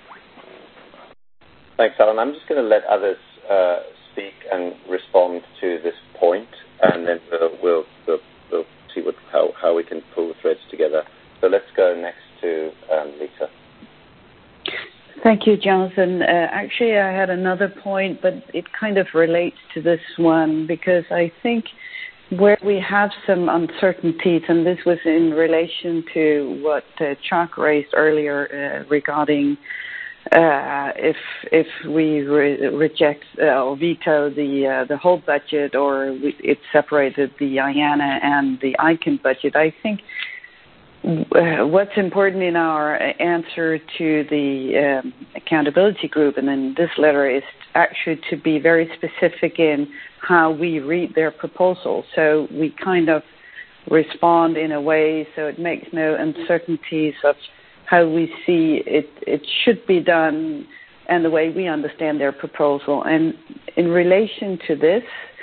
Thanks, Alan. I'm just going to let others speak and respond to this point, and then we'll see how we can pull the threads together. So let's go next to Lisa. Thank you, Jonathan. Actually, I had another point, but it kind of relates to this one because I think where we have some uncertainties, and this was in relation to what Chuck raised earlier regarding if we reject or veto the whole budget, or it separated the IANA and the ICANN budget. I think what's important in our answer to the accountability group and in this letter is actually to be very specific in how we read their proposal. So we kind of respond in a way so it makes no uncertainties of how we see it should be done and the way we understand their proposal. And in relation to this,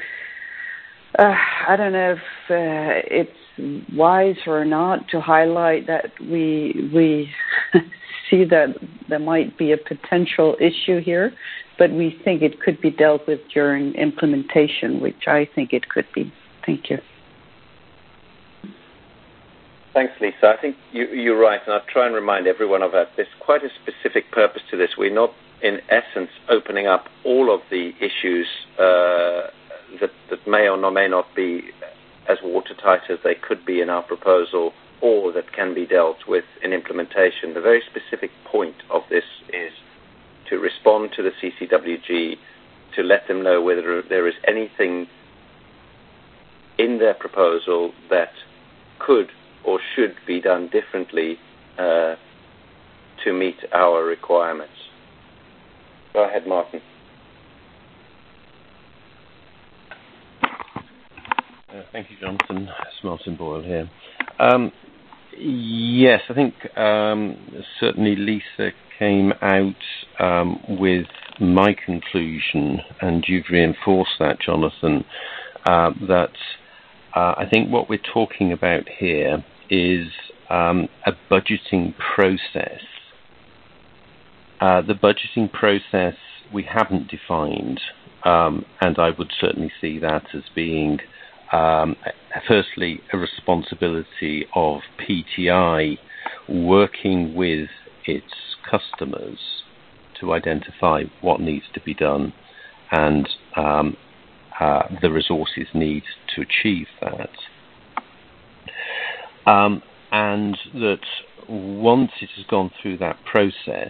I don't know if it's wise or not to highlight that we see that there might be a potential issue here, but we think it could be dealt with during implementation, which I think it could be. Thank you. Thanks, Lisa. I think you're right, and I'll try and remind everyone of that. There's quite a specific purpose to this. We're not, in essence, opening up all of the issues that may or may not be as watertight as they could be in our proposal or that can be dealt with in implementation. The very specific point of this is to respond to the CCWG, to let them know whether there is anything in their proposal that could or should be done differently to meet our requirements. Go ahead, Martin. Thank you, Jonathan. It's Martin Boyle here. Yes, I think certainly Lisa came out with my conclusion, and you've reinforced that, Jonathan, that I think what we're talking about here is a budgeting process. The budgeting process we haven't defined, and I would certainly see that as being firstly a responsibility of PTI working with its customers to identify what needs to be done and the resources needed to achieve that. And that once it has gone through that process,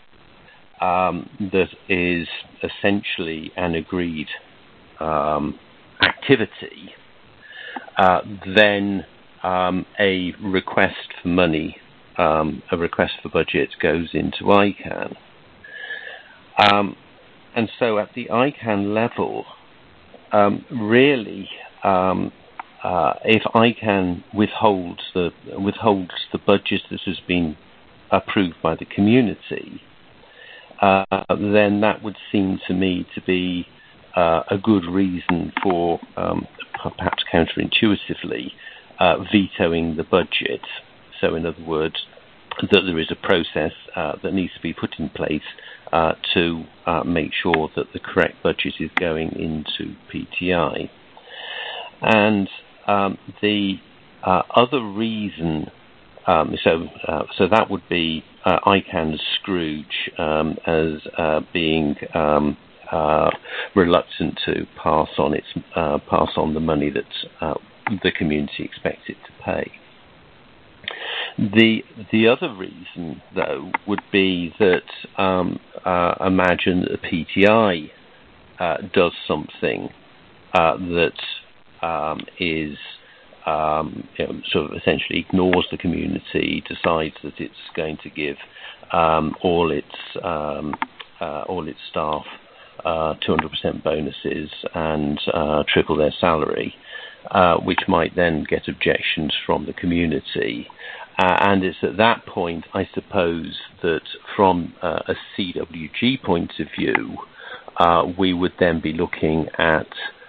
that is essentially an agreed activity, then a request for money, a request for budget goes into ICANN. And so at the ICANN level, really, if ICANN withholds the budget that has been approved by the community, then that would seem to me to be a good reason for, perhaps counterintuitively, vetoing the budget. So in other words, that there is a process that needs to be put in place to make sure that the correct budget is going into PTI. And the other reason, so that would be ICANN's Scrooge as being reluctant to pass on the money that the community expects it to pay. The other reason, though, would be that imagine that the PTI does something that is sort of essentially ignores the community, decides that it's going to give all its staff 200% bonuses and triple their salary, which might then get objections from the community. And it's at that point, I suppose, that from a CWG point of view, we would then be looking at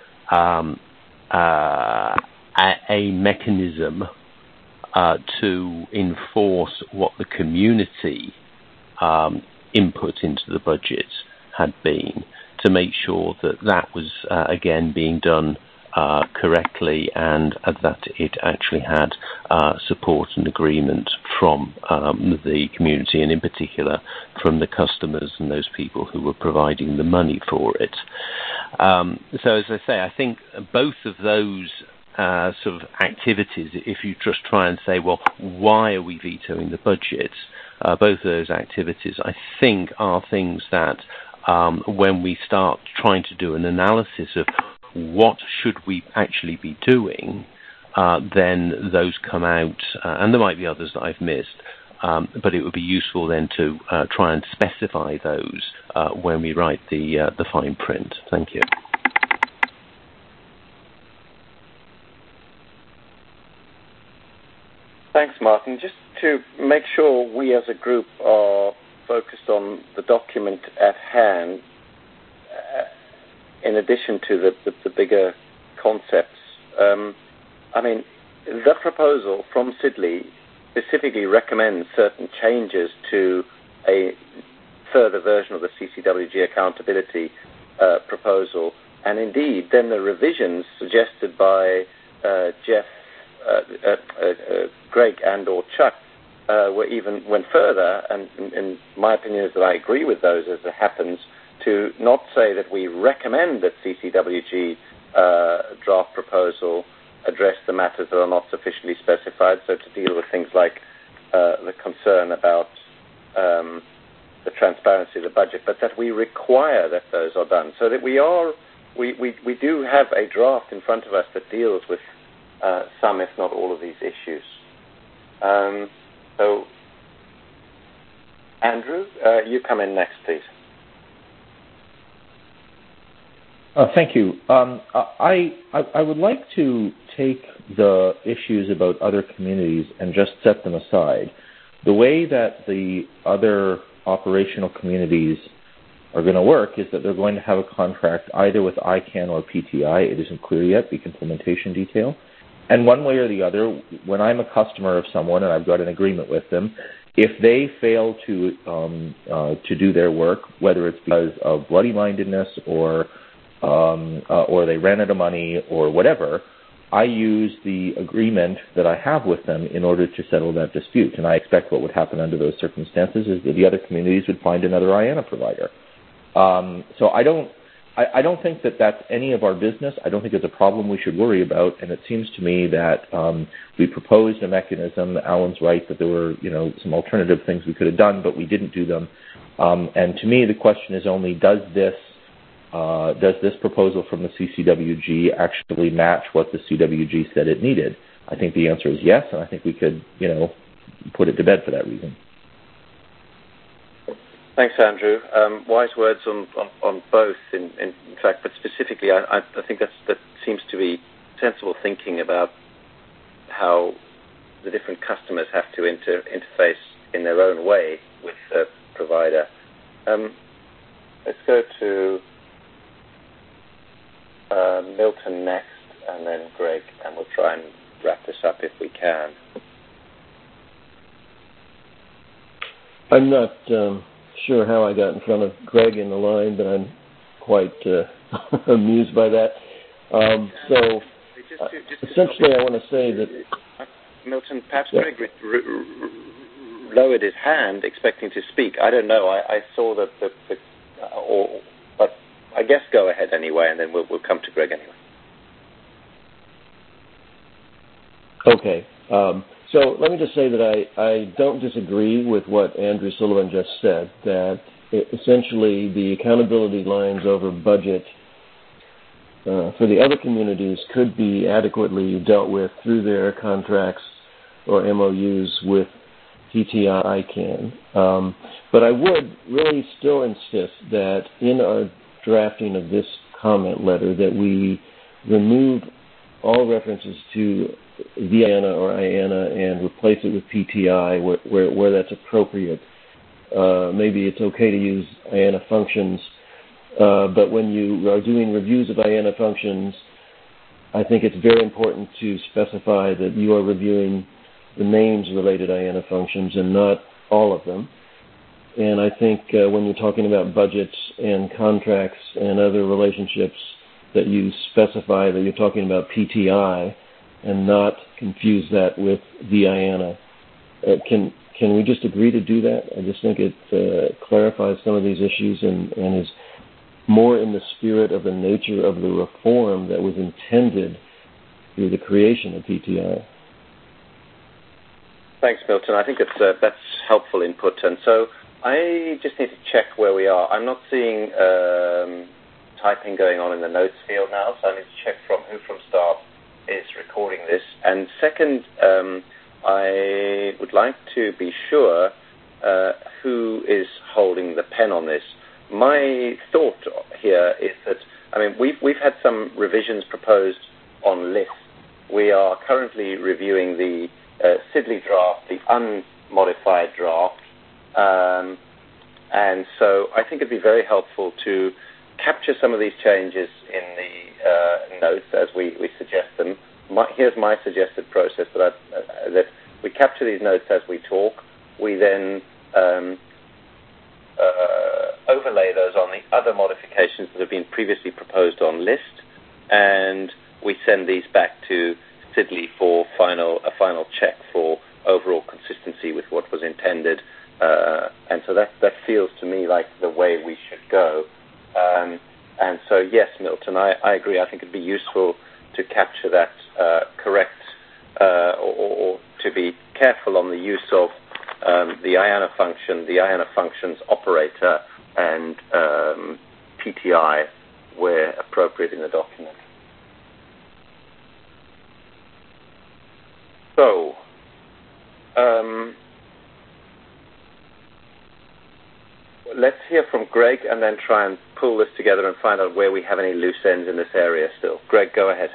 a mechanism to enforce what the community input into the budget had been, to make sure that that was again being done correctly, and that it actually had support and agreement from the community, and in particular from the customers and those people who were providing the money for it. So as I say, I think both of those sort of activities, if you just try and say, well, why are we vetoing the budget? Both of those activities, I think, are things that when we start trying to do an analysis of what should we actually be doing, then those come out, and there might be others that I've missed, but it would be useful then to try and specify those when we write the fine print. Thank you. Thanks, Martin. Just to make sure we as a group are focused on the document at hand, in addition to the bigger concepts, I mean, the proposal from Sidley specifically recommends certain changes to a further version of the CCWG accountability proposal, and indeed then the revisions suggested by Jeff, Greg and or Chuck went further, and in my opinion is that I agree with those as it happens, to not say that we recommend that CCWG draft proposal address the matters that are not sufficiently specified, so to deal with things like the concern about the transparency of the budget, but that we require that those are done, so that we do have a draft in front of us that deals with some, if not all, of these issues. So, Andrew, you come in next, please. Thank you. I would like to take the issues about other communities and just set them aside. The way that the other operational communities are going to work is that they're going to have a contract either with ICANN or PTI. It isn't clear yet, the implementation detail. And one way or the other, when I'm a customer of someone and I've got an agreement with them, if they fail to do their work, whether it's because of bloody-mindedness or they ran out of money or whatever, I use the agreement that I have with them in order to settle that dispute. And I expect what would happen under those circumstances is that the other communities would find another IANA provider. So I don't think that that's any of our business. I don't think it's a problem we should worry about. And it seems to me that we proposed a mechanism. Alan's right that there were, some alternative things we could have done, but we didn't do them. And to me, the question is only, does this proposal from the CCWG actually match what the CWG said it needed? I think the answer is yes, and I think we could, put it to bed for that reason. Thanks, Andrew. Wise words on both, in fact, but specifically, I think that seems to be sensible thinking about how the different customers have to interface in their own way with the provider. Let's go to Milton next, and then Greg, and we'll try and wrap this up if we can. I'm not sure how I got in front of Greg in the line, but I'm quite amused by that. Essentially, I want to say that... Milton, perhaps Greg lowered his hand expecting to speak. I don't know. I saw that but I guess go ahead anyway, and then we'll come to Greg anyway. Okay. So let me just say that I don't disagree with what Andrew Sullivan just said, that essentially the accountability lines over budget for the other communities could be adequately dealt with through their contracts or MOUs with PTI ICANN. But I would really still insist that in our drafting of this comment letter that we remove all references to VIANA or IANA and replace it with PTI where that's appropriate. Maybe it's okay to use IANA functions, but when you are doing reviews of IANA functions, I think it's very important to specify that you are reviewing the names-related IANA functions and not all of them. And I think when you're talking about budgets and contracts and other relationships, that you specify that you're talking about PTI and not confuse that with VIANA. Can we just agree to do that? I just think it clarifies some of these issues and is more in the spirit of the nature of the reform that was intended through the creation of PTI. Thanks, Milton. I think that's helpful input. And so I just need to check where we are. I'm not seeing typing going on in the notes field now, so I need to check who from staff is recording this. And second, I would like to be sure who is holding the pen on this. My thought here is that, we've had some revisions proposed on lists. We are currently reviewing the Sidley draft, the unmodified draft, and so I think it'd be very helpful to capture some of these changes in the notes as we suggest them. Here's my suggested process, that we capture these notes as we talk. We then overlay those on the other modifications that have been previously proposed on list, and we send these back to Sidley for a final check for overall consistency with what was intended. And so that feels to me like the way we should go. And so, yes, Milton, I agree. I think it'd be useful to capture that correct or to be careful on the use of the IANA function, the IANA functions operator, and PTI where appropriate in the document. So, let's hear from Greg and then try and pull this together and find out where we have any loose ends in this area still. Greg, go ahead.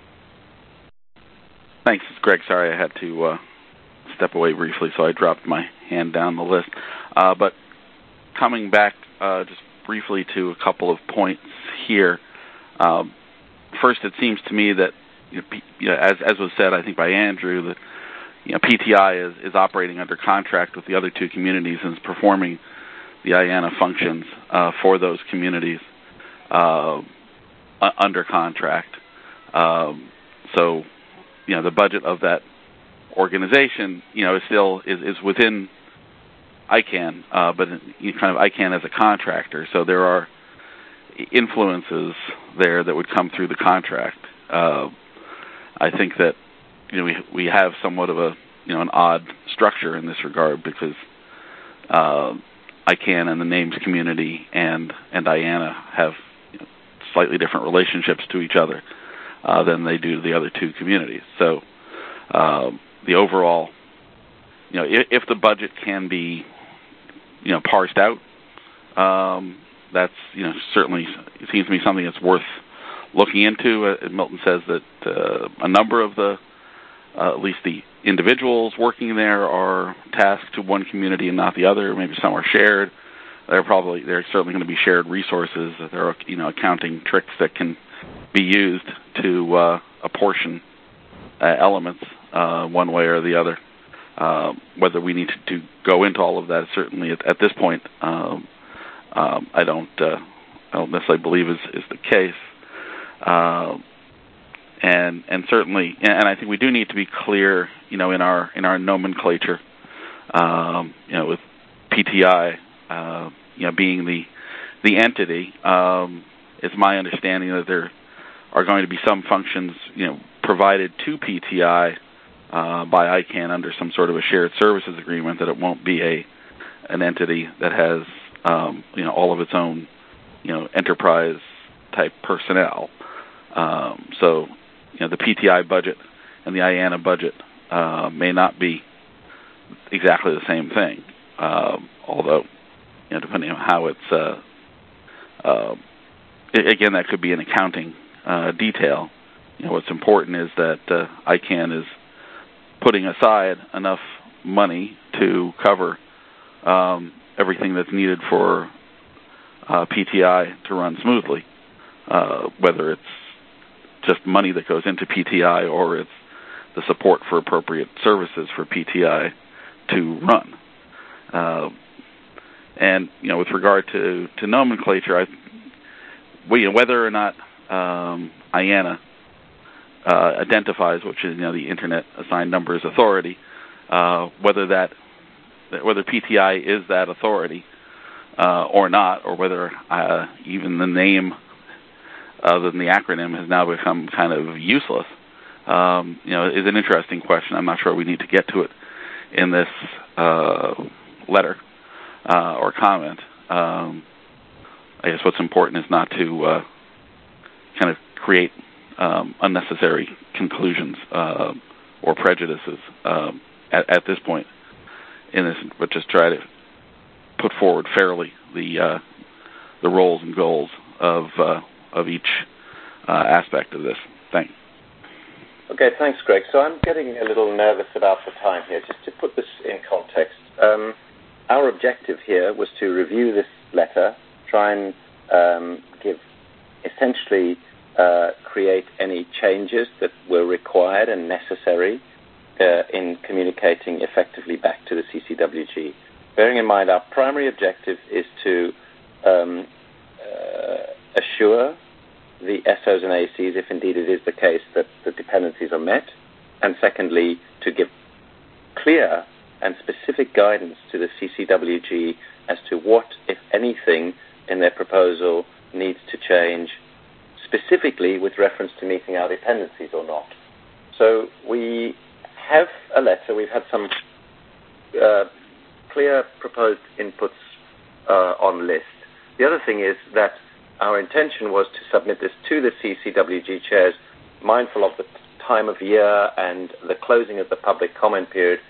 Thanks, it's Greg. Sorry, I had to step away briefly, so I dropped my hand down the list. But coming back just briefly to a couple of points here. First, it seems to me that, as was said, I think by Andrew, that PTI is operating under contract with the other two communities and is performing the IANA functions for those communities under contract. So, the budget of that organization, is within ICANN, but kind of ICANN as a contractor. So there are influences there that would come through the contract. I think that we have somewhat of an odd structure in this regard because ICANN and the names community and IANA have slightly different relationships to each other than they do to the other two communities. So the overall, if the budget can be parsed out, that's certainly it seems to me something that's worth looking into. Milton says that a number of at least the individuals working there are tasked to one community and not the other. Maybe some are shared. There's certainly going to be shared resources. There are accounting tricks that can be used to apportion elements one way or the other. Whether we need to go into all of that, certainly at this point, I don't necessarily believe is the case. And certainly, and I think we do need to be clear, in our nomenclature, with PTI, being the entity. It's my understanding that there are going to be some functions, provided to PTI by ICANN under some sort of a shared services agreement. That it won't be an entity that has, all of its own, enterprise type personnel. So, the PTI budget and the IANA budget may not be exactly the same thing. Although, depending on how it's, again, that could be an accounting detail. What's important is that ICANN is putting aside enough money to cover everything that's needed for PTI to run smoothly, whether it's just money that goes into PTI or it's the support for appropriate services for PTI to run. And with regard to nomenclature, whether or not IANA identifies, which is the Internet Assigned Numbers Authority, whether PTI is that authority or not, or whether even the name other than the acronym has now become kind of useless, is an interesting question. I'm not sure we need to get to it in this letter or comment. I guess what's important is not to kind of create unnecessary conclusions or prejudices at this point in this, but just try to put forward fairly the roles and goals of each aspect of this. Thanks. Okay, thanks, Greg. So I'm getting a little nervous about the time here. Just to put this in context, our objective here was to review this letter, try and create any changes that were required and necessary in communicating effectively back to the CCWG. Bearing in mind our primary objective is to assure the SOs and ACs, if indeed it is the case that the dependencies are met, and secondly, to give clear and specific guidance to the CCWG as to what, if anything, in their proposal needs to change, specifically with reference to meeting our dependencies or not. So we have a letter. We've had some clear proposed inputs on list. The other thing is that our intention was to submit this to the CCWG chairs, mindful of the time of year and the closing of the public comment period,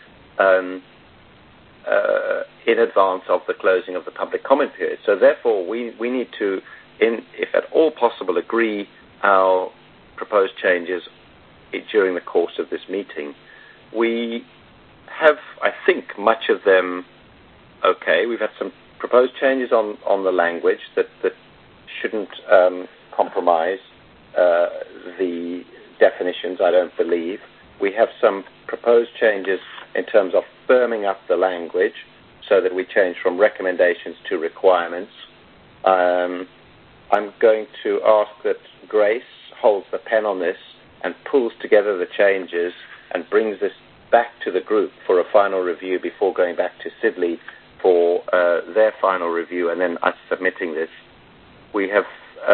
in advance of the closing of the public comment period. So therefore, we need to, if at all possible, agree our proposed changes during the course of this meeting. We have, I think, much of them okay. We've had some proposed changes on the language that shouldn't compromise the definitions, I don't believe. We have some proposed changes in terms of firming up the language so that we change from recommendations to requirements. I'm going to ask that Grace holds the pen on this and pulls together the changes and brings this back to the group for a final review before going back to Sidley for their final review and then us submitting this. We have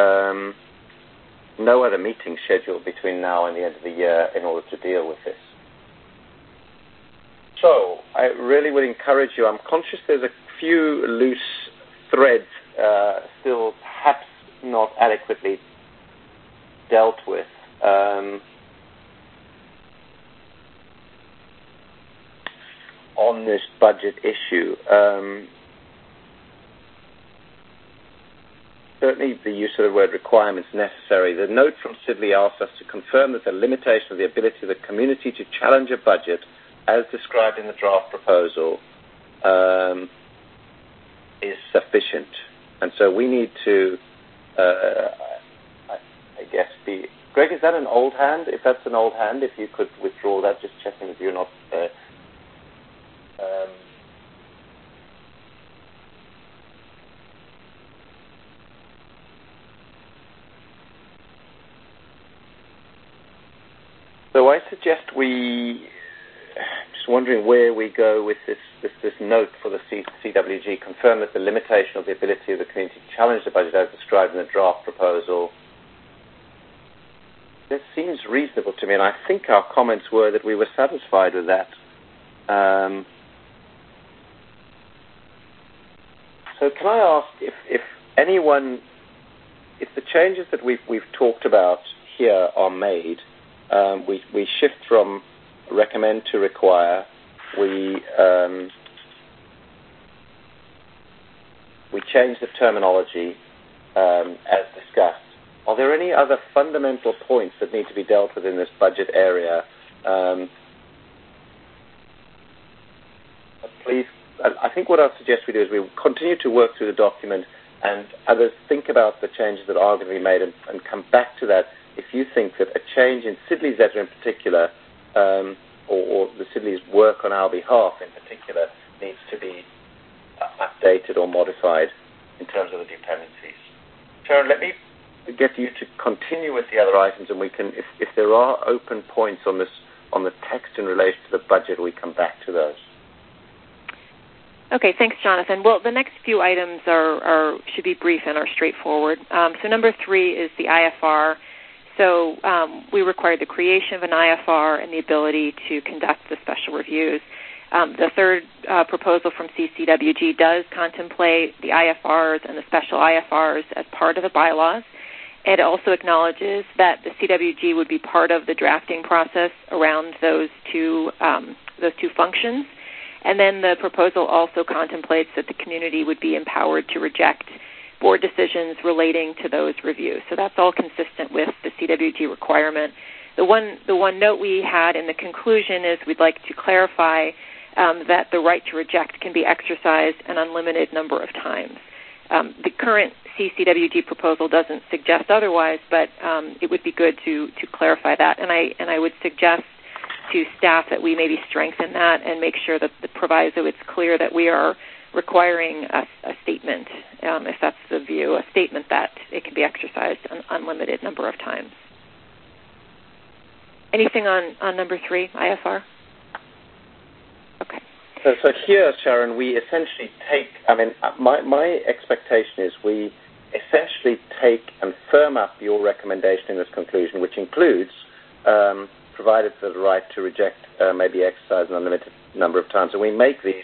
no other meetings scheduled between now and the end of the year in order to deal with this. So I really would encourage you. I'm conscious there's a few loose threads still perhaps not adequately dealt with. On this budget issue. Certainly the use of the word requirements necessary. The note from Sidley asks us to confirm that the limitation of the ability of the community to challenge a budget as described in the draft proposal is sufficient. And so we need to, I guess, be... Greg, is that an old hand? If that's an old hand, if you could withdraw that, just checking that you're not... So I suggest just wondering where we go with this note for the CWG, confirm that the limitation of the ability of the community to challenge the budget as described in the draft proposal. This seems reasonable to me, and I think our comments were that we were satisfied with that. So can I ask if the changes that we've talked about here are made, we shift from recommend to require, we change the terminology as discussed. Are there any other fundamental points that need to be dealt with in this budget area? Please, I think what I'll suggest we do is we will continue to work through the document and others think about the changes that are going to be made and come back to that if you think that a change in Sidley's letter in particular or the Sidley's work on our behalf in particular needs to be updated or modified in terms of the dependencies. Sharon, let me get you to continue with the other items, and we can, if there are open points on the text in relation to the budget, we come back to those. Okay, thanks, Jonathan. Well, the next few items should be brief and are straightforward. So number 3 is the IFR. So we require the creation of an IFR and the ability to conduct the special reviews. The third proposal from CCWG does contemplate the IFRs and the special IFRs as part of the bylaws. It also acknowledges that the CWG would be part of the drafting process around those two functions. And then the proposal also contemplates that the community would be empowered to reject board decisions relating to those reviews. So that's all consistent with the CWG requirement. The one note we had in the conclusion is we'd like to clarify that the right to reject can be exercised an unlimited number of times. The current CCWG proposal doesn't suggest otherwise, but it would be good to clarify that. And I would suggest to staff that we maybe strengthen that and make sure that the proviso, it's clear that we are requiring a statement, if that's the view, a statement that it can be exercised an unlimited number of times. Anything on number 3, IFR? Okay. So here, Sharon, we essentially take, my expectation is we essentially take and firm up your recommendation in this conclusion, which includes provided for the right to reject may be exercised an unlimited number of times. And we make these,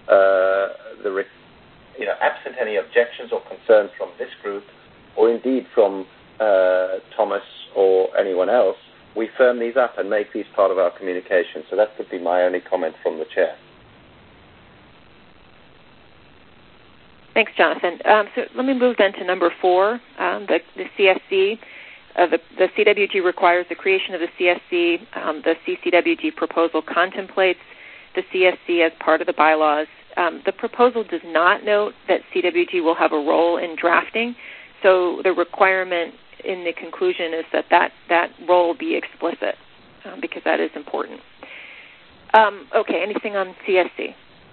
absent any objections or concerns from this group, or indeed from Thomas or anyone else, we firm these up and make these part of our communication. So that would be my only comment from the chair. Thanks, Jonathan. So let me move then to number 4, the CSC. The CWG requires the creation of the CSC. The CCWG proposal contemplates the CSC as part of the bylaws. The proposal does not note that CWG will have a role in drafting, so the requirement in the conclusion is that role be explicit, because that is important. Okay, anything on CSC?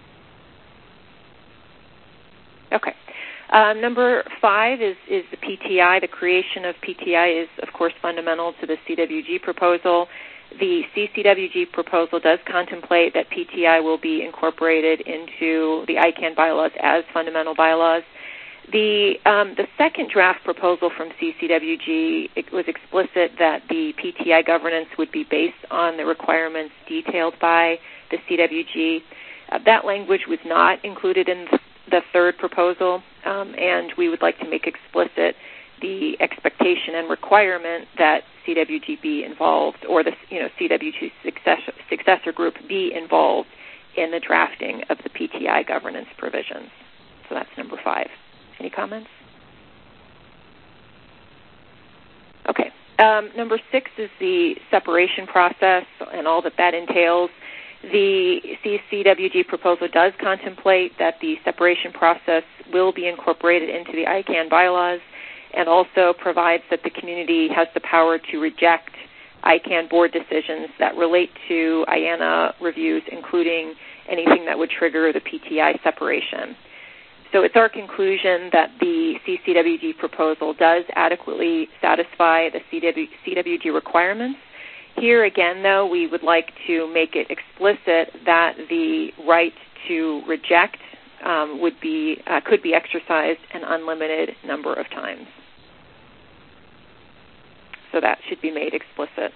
Okay. Number 5 is the PTI. The creation of PTI is, of course, fundamental to the CWG proposal. The CCWG proposal does contemplate that PTI will be incorporated into the ICANN bylaws as fundamental bylaws. The second draft proposal from CCWG, it was explicit that the PTI governance would be based on the requirements detailed by the CWG. That language was not included in the third proposal, and we would like to make explicit the expectation and requirement that CWG be involved, or the CWG successor group be involved in the drafting of the PTI governance provisions. So that's number 5. Any comments? Okay. Number 6 is the separation process and all that entails. The CCWG proposal does contemplate that the separation process will be incorporated into the ICANN bylaws, and also provides that the community has the power to reject ICANN board decisions that relate to IANA reviews, including anything that would trigger the PTI separation. So it's our conclusion that the CCWG proposal does adequately satisfy the CWG requirements, Here again, though, we would like to make it explicit that the right to reject could be exercised an unlimited number of times. So that should be made explicit.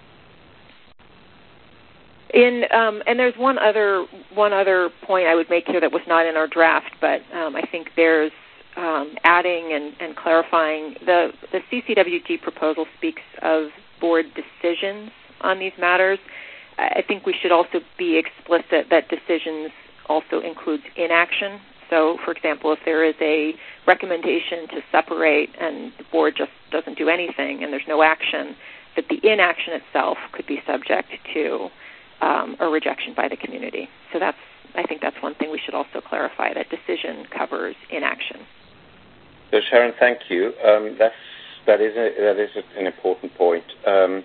And there's one other point I would make here that was not in our draft, but I think there's adding and clarifying. The CCWG proposal speaks of board decisions on these matters. I think we should also be explicit that decisions also includes inaction. So, for example, if there is a recommendation to separate and the board just doesn't do anything and there's no action, that the inaction itself could be subject to a rejection by the community. So I think that's one thing we should also clarify, that decision covers inaction. So Sharon, thank you. That is an important point, and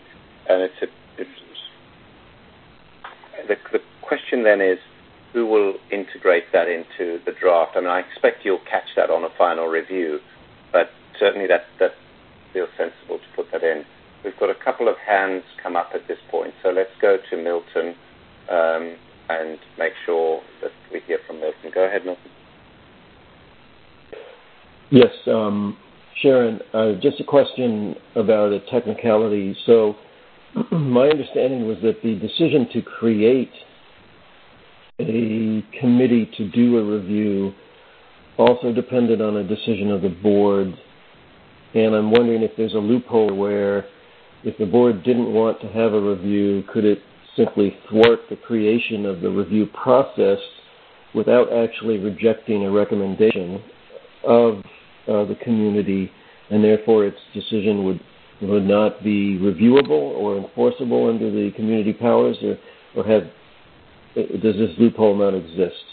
the question then is, who will integrate that into the draft? I mean, I expect you'll catch that on a final review, but certainly that feels sensible to put that in. We've got a couple of hands come up at this point, so let's go to Milton and make sure that we hear from Milton. Go ahead, Milton. Yes, Sharon, just a question about a technicality. So my understanding was that the decision to create a committee to do a review also depended on a decision of the board, and I'm wondering if there's a loophole where if the board didn't want to have a review, could it simply thwart the creation of the review process without actually rejecting a recommendation of the community, and therefore its decision would not be reviewable or enforceable under the community powers, or does this loophole not exist?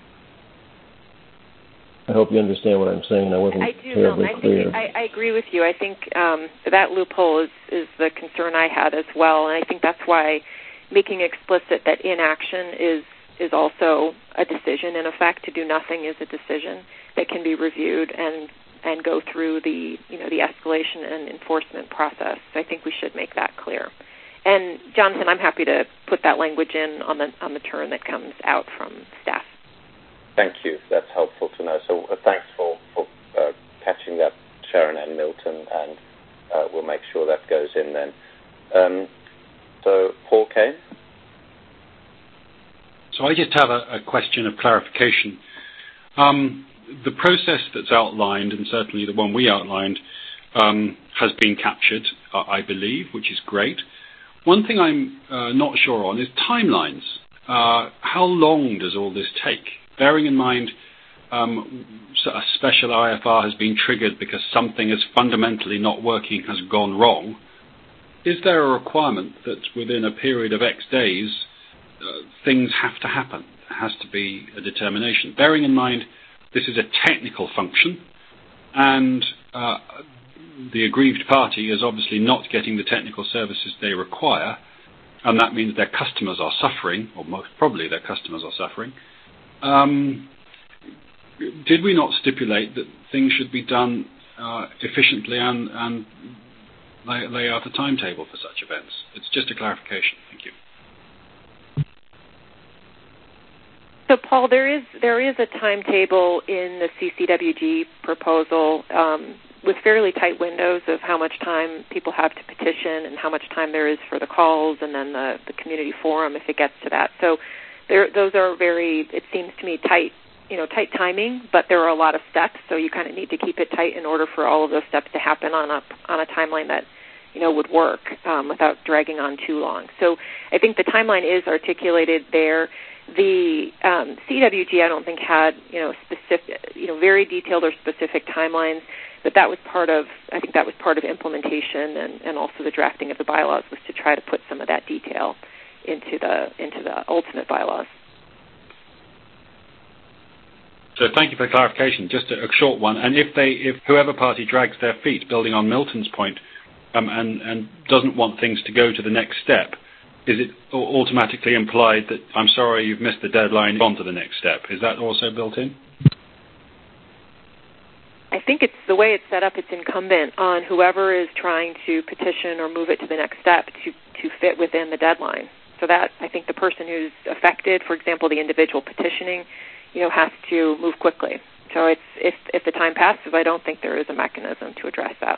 I hope you understand what I'm saying. I wasn't terribly clear. I agree with you. I think that loophole is the concern I had as well, and I think that's why making explicit that inaction is also a decision. In effect, to do nothing is a decision that can be reviewed and go through the escalation and enforcement process. So I think we should make that clear. And Jonathan, I'm happy to put that language in on the turn that comes out from staff. Thank you. That's helpful to know. So thanks for catching that, Sharon and Milton, and we'll make sure that goes in then. So Paul Kane? So I just have a question of clarification. The process that's outlined, and certainly the one we outlined, has been captured, I believe, which is great. One thing I'm not sure on is timelines. How long does all this take? Bearing in mind a special IFR has been triggered because something is fundamentally not working, has gone wrong, is there a requirement that within a period of X days things have to happen? There has to be a determination. Bearing in mind this is a technical function, and the aggrieved party is obviously not getting the technical services they require, and that means their customers are suffering, or most probably their customers are suffering. Did we not stipulate that things should be done efficiently and lay out a timetable for such events? It's just a clarification. Thank you. So, Paul, there is a timetable in the CCWG proposal with fairly tight windows of how much time people have to petition and how much time there is for the calls and then the community forum if it gets to that. So those are very, it seems to me, tight timing, but there are a lot of steps, so you kind of need to keep it tight in order for all of those steps to happen on a timeline that would work without dragging on too long. So I think the timeline is articulated there. The CWG, I don't think, had specific, very detailed or specific timelines, but that was part of implementation and also the drafting of the bylaws was to try to put some of that detail into the ultimate bylaws. So thank you for the clarification. Just a short one. And if whoever party drags their feet, building on Milton's point, and doesn't want things to go to the next step, is it automatically implied that, I'm sorry, you've missed the deadline, on to the next step? Is that also built in? I think it's the way it's set up. It's incumbent on whoever is trying to petition or move it to the next step to fit within the deadline. So that I think the person who's affected, for example, the individual petitioning, has to move quickly. So if the time passes, I don't think there is a mechanism to address that.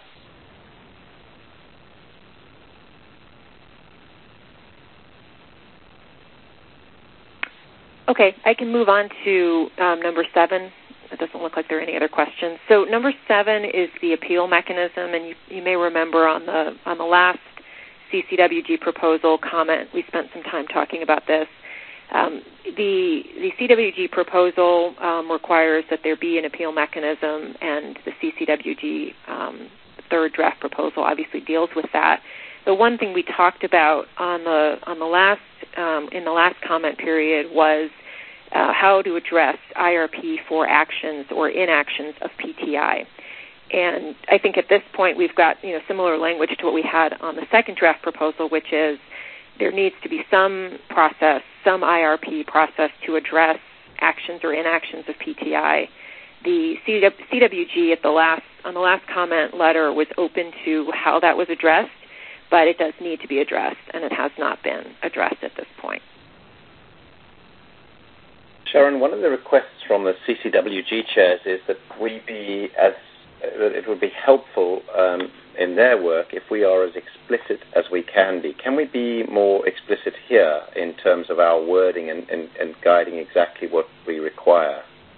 Okay, I can move on to number 7. It doesn't look like there are any other questions. So number 7 is the appeal mechanism, and you may remember on the last CCWG proposal comment, we spent some time talking about this. The CWG proposal requires that there be an appeal mechanism, and the CCWG third draft proposal obviously deals with that. The one thing we talked about in the last comment period was how to address IRP for actions or inactions of PTI. And I think at this point we've got similar language to what we had on the second draft proposal, which is there needs to be some process, some IRP process to address actions or inactions of PTI. The CWG on the last comment letter was open to how that was addressed, but it does need to be addressed, and it has not been addressed at this point. Sharon, one of the requests from the CCWG chairs is that it would be helpful in their work if we are as explicit as we can be. Can we be more explicit here in terms of our wording and guiding exactly what we require?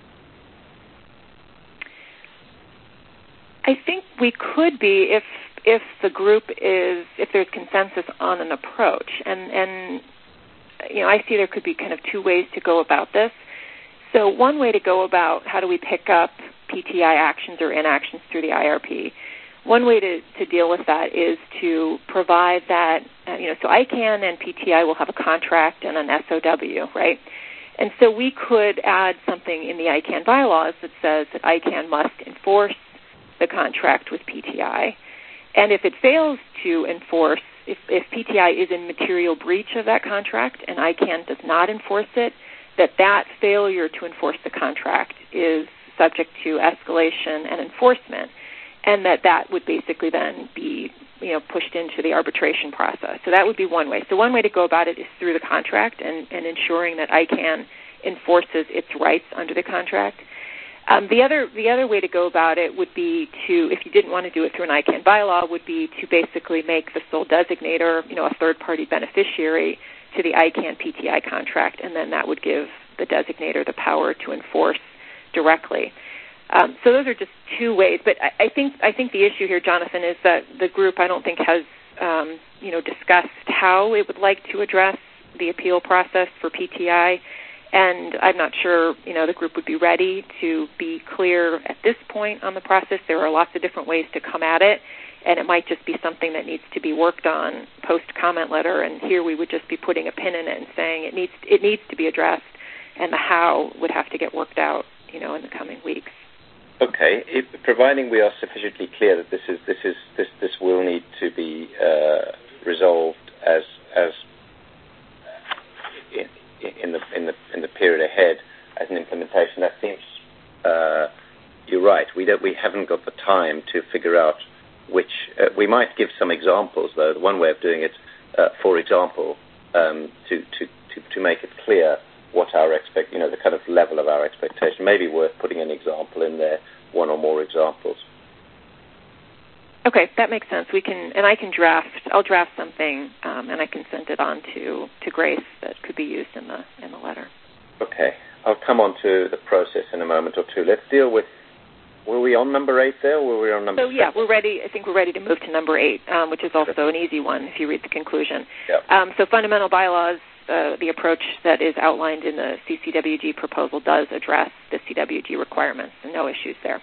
I think we could be if the group if there's consensus on an approach, and I see there could be kind of two ways to go about this. So one way to go about how do we pick up PTI actions or inactions through the IRP, one way to deal with that is to provide that, so ICANN and PTI will have a contract and an SOW, right? And so we could add something in the ICANN bylaws that says that ICANN must enforce the contract with PTI. And if it fails to enforce, if PTI is in material breach of that contract and ICANN does not enforce it, that failure to enforce the contract is subject to escalation and enforcement, and that would basically then be pushed into the arbitration process. So that would be one way. So one way to go about it is through the contract and ensuring that ICANN enforces its rights under the contract. The other way to go about it would be to, if you didn't want to do it through an ICANN bylaw, would be to basically make the sole designator, a third-party beneficiary to the ICANN PTI contract, and then that would give the designator the power to enforce directly. So those are just two ways. But I think the issue here, Jonathan, is that the group I don't think has discussed how it would like to address the appeal process for PTI. And I'm not sure, the group would be ready to be clear at this point on the process. There are lots of different ways to come at it, and it might just be something that needs to be worked on post-comment letter. And here we would just be putting a pin in it and saying it needs to be addressed, and the how would have to get worked out, in the coming weeks. Okay, providing we are sufficiently clear that this will need to be resolved as in the period ahead as an implementation. That seems you're right. We haven't got the time to figure out which. We might give some examples, though. The one way of doing it, for example, to make it clear what our the kind of level of our expectation. Maybe worth putting an example in there, one or more examples. Okay, that makes sense. I'll draft something, and I can send it on to Grace that could be used in the letter. Okay, I'll come on to the process in a moment or two. Let's deal with. Were we on number 8 there, or were we on number 7? So yeah, we're ready. I think we're ready to move to number 8, which is also an easy one if you read the conclusion. Yep. So fundamental bylaws, the approach that is outlined in the CCWG proposal does address the CWG requirements, and no issues there.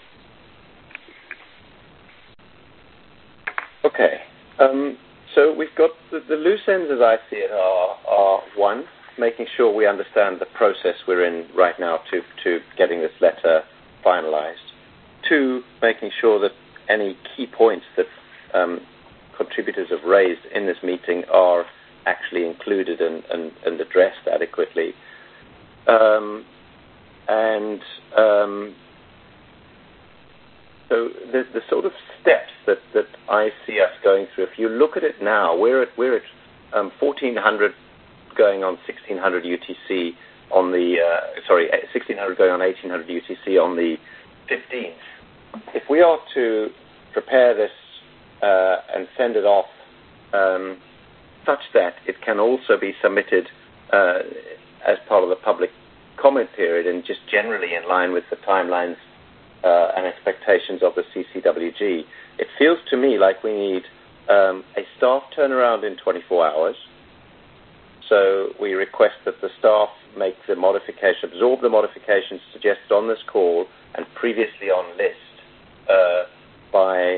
Okay, so we've got the loose ends as I see it are one, making sure we understand the process we're in right now to getting this letter finalized. 2, making sure that any key points that contributors have raised in this meeting are actually included and addressed adequately. So the sort of steps that I see us going through, if you look at it now, we're at 1400 going on 1600 UTC on the 1600 going on 1800 UTC on the 15th. If we are to prepare this and send it off such that it can also be submitted as part of the public comment period and just generally in line with the timelines and expectations of the CCWG, it feels to me like we need a staff turnaround in 24 hours. So we request that the staff make the modification, absorb the modifications suggested on this call and previously on list by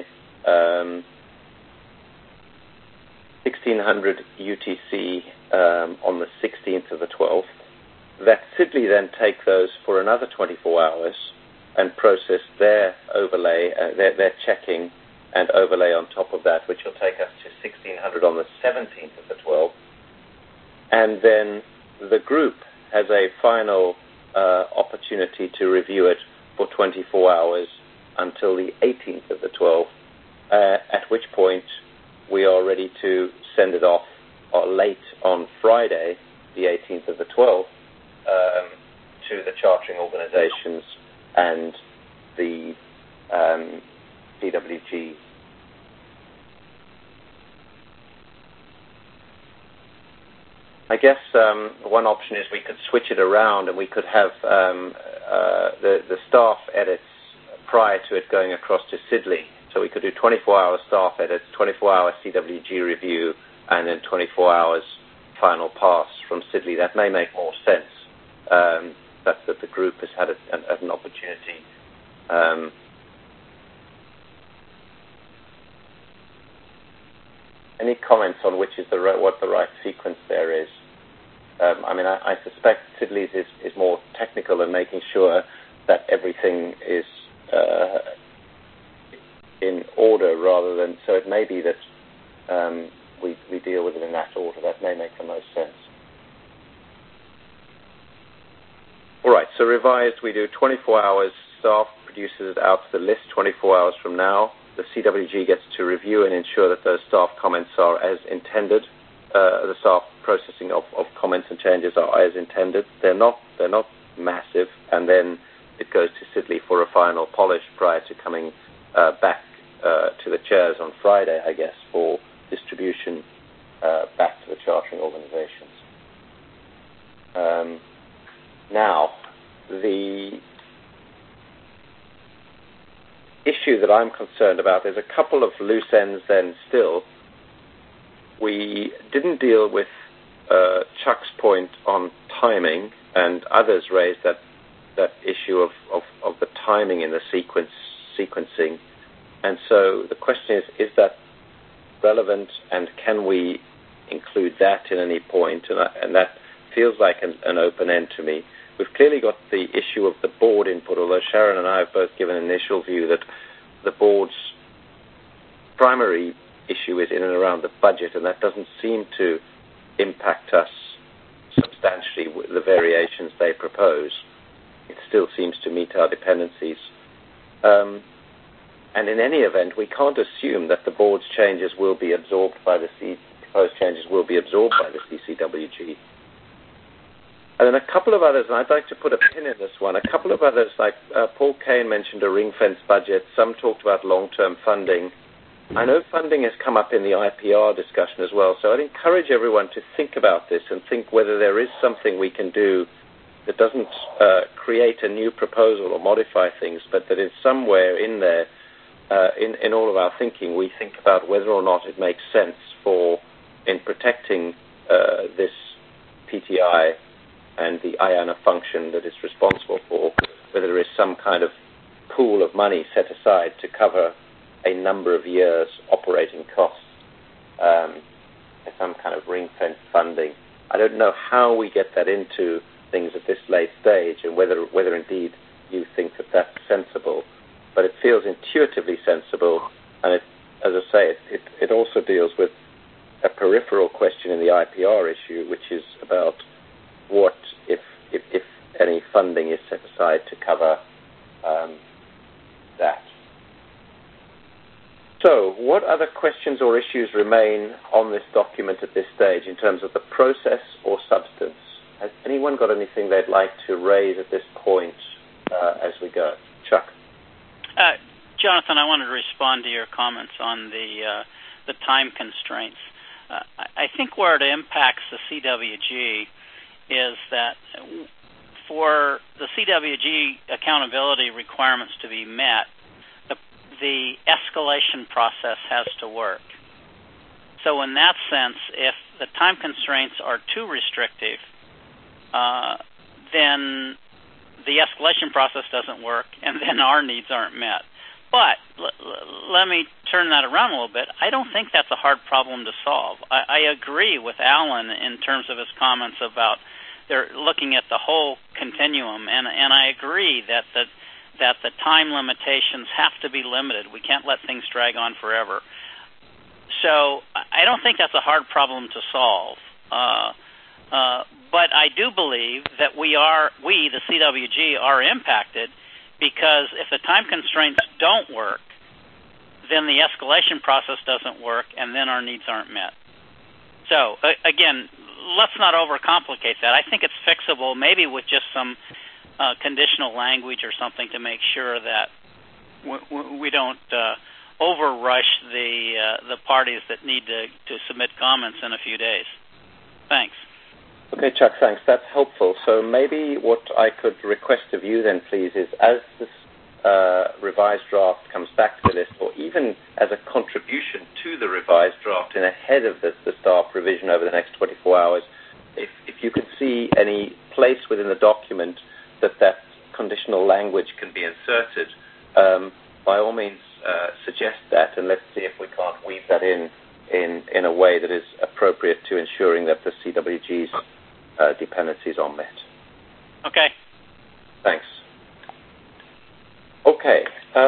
1600 UTC on the 16th of the 12th. That Sidley then take those for another 24 hours and process their overlay, their checking and overlay on top of that, which will take us to 1600 on the 17th of the 12th. And then the group has a final opportunity to review it for 24 hours until the 18th of the 12th, at which point we are ready to send it off late on Friday, the 18th of the 12th, to the chartering organizations and the CWG. I guess one option is we could switch it around and we could have the staff edits prior to it going across to Sidley. So we could do 24-hour staff edits, 24-hour CWG review, and then 24 hours final pass from Sidley. That may make more sense. That the group has had an opportunity. Any comments on which is what the right sequence there is? I suspect Sidley's is more technical and making sure that everything is in order rather than, so it may be that we deal with it in that order. That may make the most sense. All right, so revised, we do 24 hours, staff produces it out to the list 24 hours from now. The CWG gets to review and ensure that those staff comments are as intended. The staff processing of comments and changes are as intended. They're not massive, and then it goes to Sidley for a final polish prior to coming back to the chairs on Friday, I guess, for distribution back to the chartering organizations. Now, the issue that I'm concerned about, there's a couple of loose ends then still. We didn't deal with Chuck's point on timing, and others raised that issue of the timing in the sequencing. And so the question is that relevant, and can we include that in any point? And that feels like an open end to me. We've clearly got the issue of the board input, although Sharon and I have both given an initial view that the board's primary issue is in and around the budget, and that doesn't seem to impact us substantially with the variations they propose. It still seems to meet our dependencies. And in any event, we can't assume that the board's changes will be absorbed by proposed changes will be absorbed by the CCWG. And then a couple of others, and I'd like to put a pin in this one, a couple of others, like Paul Kane mentioned a ring-fence budget. Some talked about long-term funding. I know funding has come up in the IPR discussion as well, so I'd encourage everyone to think about this and think whether there is something we can do that doesn't create a new proposal or modify things, but that is somewhere in there, in all of our thinking, we think about whether or not it makes sense in protecting this PTI and the IANA function that it's responsible for, whether there is some kind of pool of money set aside to cover a number of years' operating costs, some kind of ring-fence funding. I don't know how we get that into things at this late stage and whether indeed you think that that's sensible, but it feels intuitively sensible, and as I say, it also deals with a peripheral question in the IPR issue, which is about what if any funding is set aside to cover that. So, what other questions or issues remain on this document at this stage in terms of the process or substance? Has anyone got anything they'd like to raise at this point as we go? Chuck? Jonathan, I wanted to respond to your comments on the time constraints. I think where it impacts the CWG is that for the CWG accountability requirements to be met, the escalation process has to work. So in that sense, if the time constraints are too restrictive, then the escalation process doesn't work, and then our needs aren't met. But let me turn that around a little bit. I don't think that's a hard problem to solve. I agree with Alan in terms of his comments about they're looking at the whole continuum, and I agree that the time limitations have to be limited. We can't let things drag on forever. So I don't think that's a hard problem to solve. But I do believe that we, the CWG, are impacted because if the time constraints don't work, then the escalation process doesn't work, and then our needs aren't met. So, again, let's not overcomplicate that. I think it's fixable, maybe with just some conditional language or something to make sure that we don't overrush the parties that need to submit comments in a few days. Thanks. Okay, Chuck, thanks. That's helpful. So maybe what I could request of you then, please, is as this revised draft comes back to the list, or even as a contribution to the revised draft and ahead of the staff revision over the next 24 hours, if you could see any place within the document that conditional language can be inserted, by all means suggest that, and let's see if we can't weave that in a way that is appropriate to ensuring that the CWG's dependencies are met. Okay. Thanks. Okay.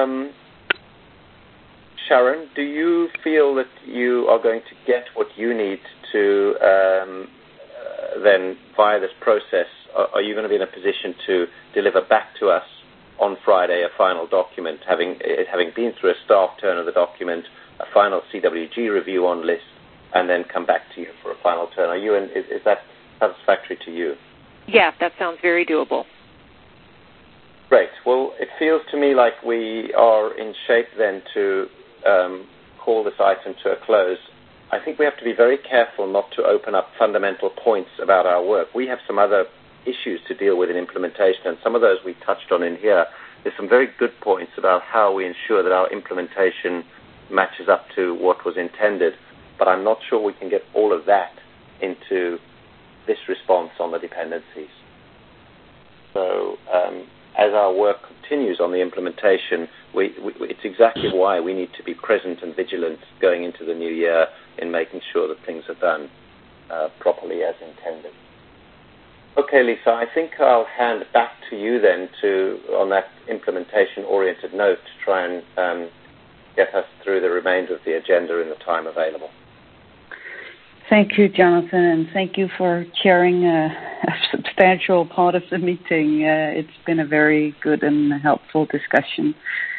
Sharon, do you feel that you are going to get what you need to then, via this process, are you going to be in a position to deliver back to us on Friday a final document, having been through a staff turn of the document, a final CWG review on list, and then come back to you for a final turn? Are you? Is that satisfactory to you? Yeah, that sounds very doable. Great. Well, it feels to me like we are in shape then to call this item to a close. I think we have to be very careful not to open up fundamental points about our work. We have some other issues to deal with in implementation, and some of those we touched on in here. There's some very good points about how we ensure that our implementation matches up to what was intended, but I'm not sure we can get all of that into this response on the dependencies. So as our work continues on the implementation, it's exactly why we need to be present and vigilant going into the new year in making sure that things are done properly as intended. Okay, Lisa, I think I'll hand back to you then on that implementation-oriented note to try and get us through the remainder of the agenda in the time available. Thank you, Jonathan, and thank you for chairing a substantial part of the meeting. It's been a very good and helpful discussion.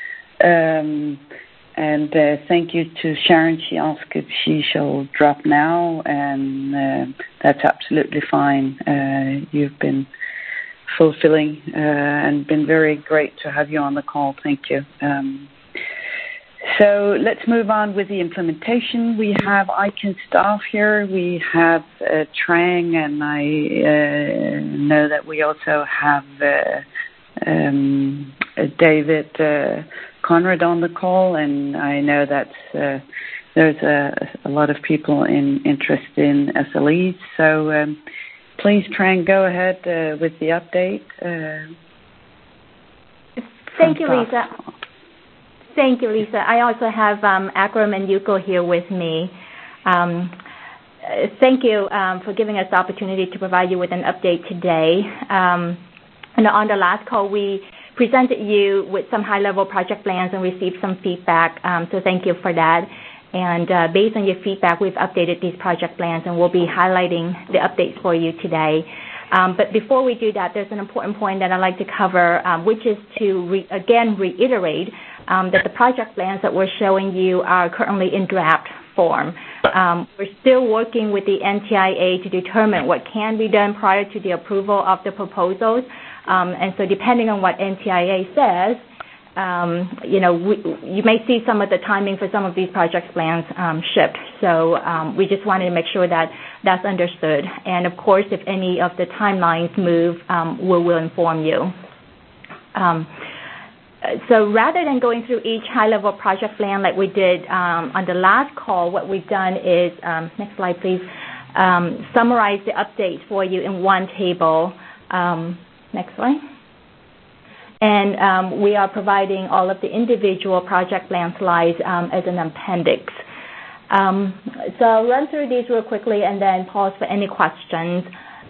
And thank you to Sharon. She asked if she shall drop now, and that's absolutely fine. You've been fulfilling and been very great to have you on the call. Thank you. So let's move on with the implementation. We have ICANN staff here. We have Trang, and I know that we also have David Conrad on the call, and I know that there's a lot of people interested in SLEs. So please, Trang, go ahead with the update. Thank you, Lisa. Thank you, Lisa. I also have Akram and Yuko here with me. Thank you for giving us the opportunity to provide you with an update today. And on the last call, we presented you with some high-level project plans and received some feedback, so thank you for that. And based on your feedback, we've updated these project plans, and we'll be highlighting the updates for you today. But before we do that, there's an important point that I'd like to cover, which is to, again, reiterate that the project plans that we're showing you are currently in draft form. We're still working with the NTIA to determine what can be done prior to the approval of the proposals. And so depending on what NTIA says, you may see some of the timing for some of these project plans shift. So we just wanted to make sure that that's understood. And, of course, if any of the timelines move, we will inform you. So rather than going through each high-level project plan like we did on the last call, what we've done is, next slide, please, summarize the updates for you in one table. Next slide. And we are providing all of the individual project plan slides as an appendix. So I'll run through these real quickly and then pause for any questions.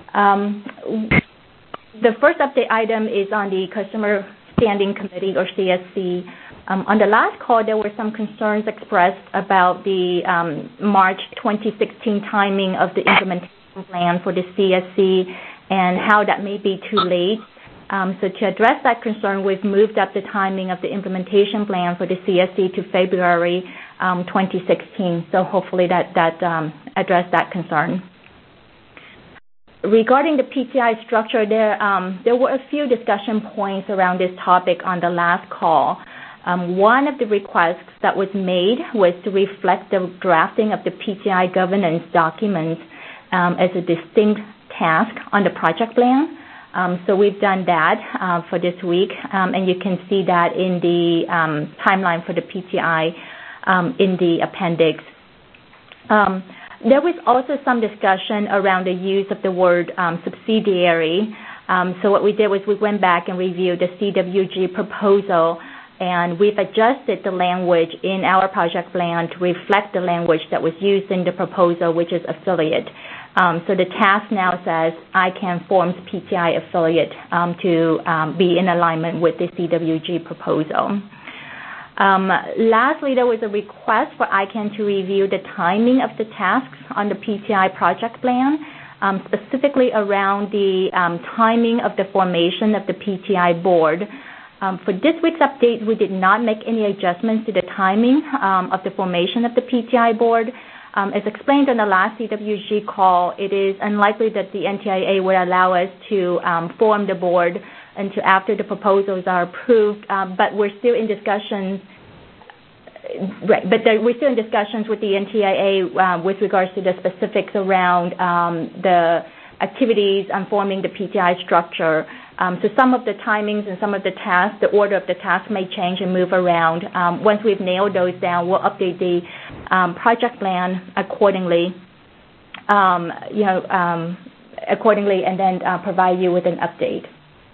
The first update item is on the Customer Standing Committee, or CSC. On the last call, there were some concerns expressed about the March 2016 timing of the implementation plan for the CSC and how that may be too late. So to address that concern, we've moved up the timing of the implementation plan for the CSC to February 2016. So hopefully that addressed that concern. Regarding the PTI structure, there were a few discussion points around this topic on the last call. One of the requests that was made was to reflect the drafting of the PTI governance documents as a distinct task on the project plan. So we've done that for this week, and you can see that in the timeline for the PTI in the appendix. There was also some discussion around the use of the word subsidiary. So what we did was we went back and reviewed the CWG proposal, and we've adjusted the language in our project plan to reflect the language that was used in the proposal, which is affiliate. So the task now says ICANN forms PTI affiliate to be in alignment with the CWG proposal. Lastly, there was a request for ICANN to review the timing of the tasks on the PTI project plan, specifically around the timing of the formation of the PTI board. For this week's update, we did not make any adjustments to the timing of the formation of the PTI board. As explained on the last CWG call, it is unlikely that the NTIA would allow us to form the board until after the proposals are approved, but we're still in discussions. Right, but we're still in discussions with the NTIA with regards to the specifics around the activities on forming the PTI structure. So some of the timings and some of the tasks, the order of the tasks may change and move around. Once we've nailed those down, we'll update the project plan accordingly. Accordingly, and then provide you with an update.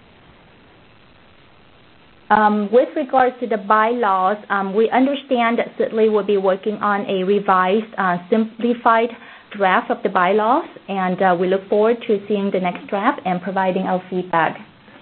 With regards to the bylaws, we understand that Sidley will be working on a revised, simplified draft of the bylaws, and we look forward to seeing the next draft and providing our feedback.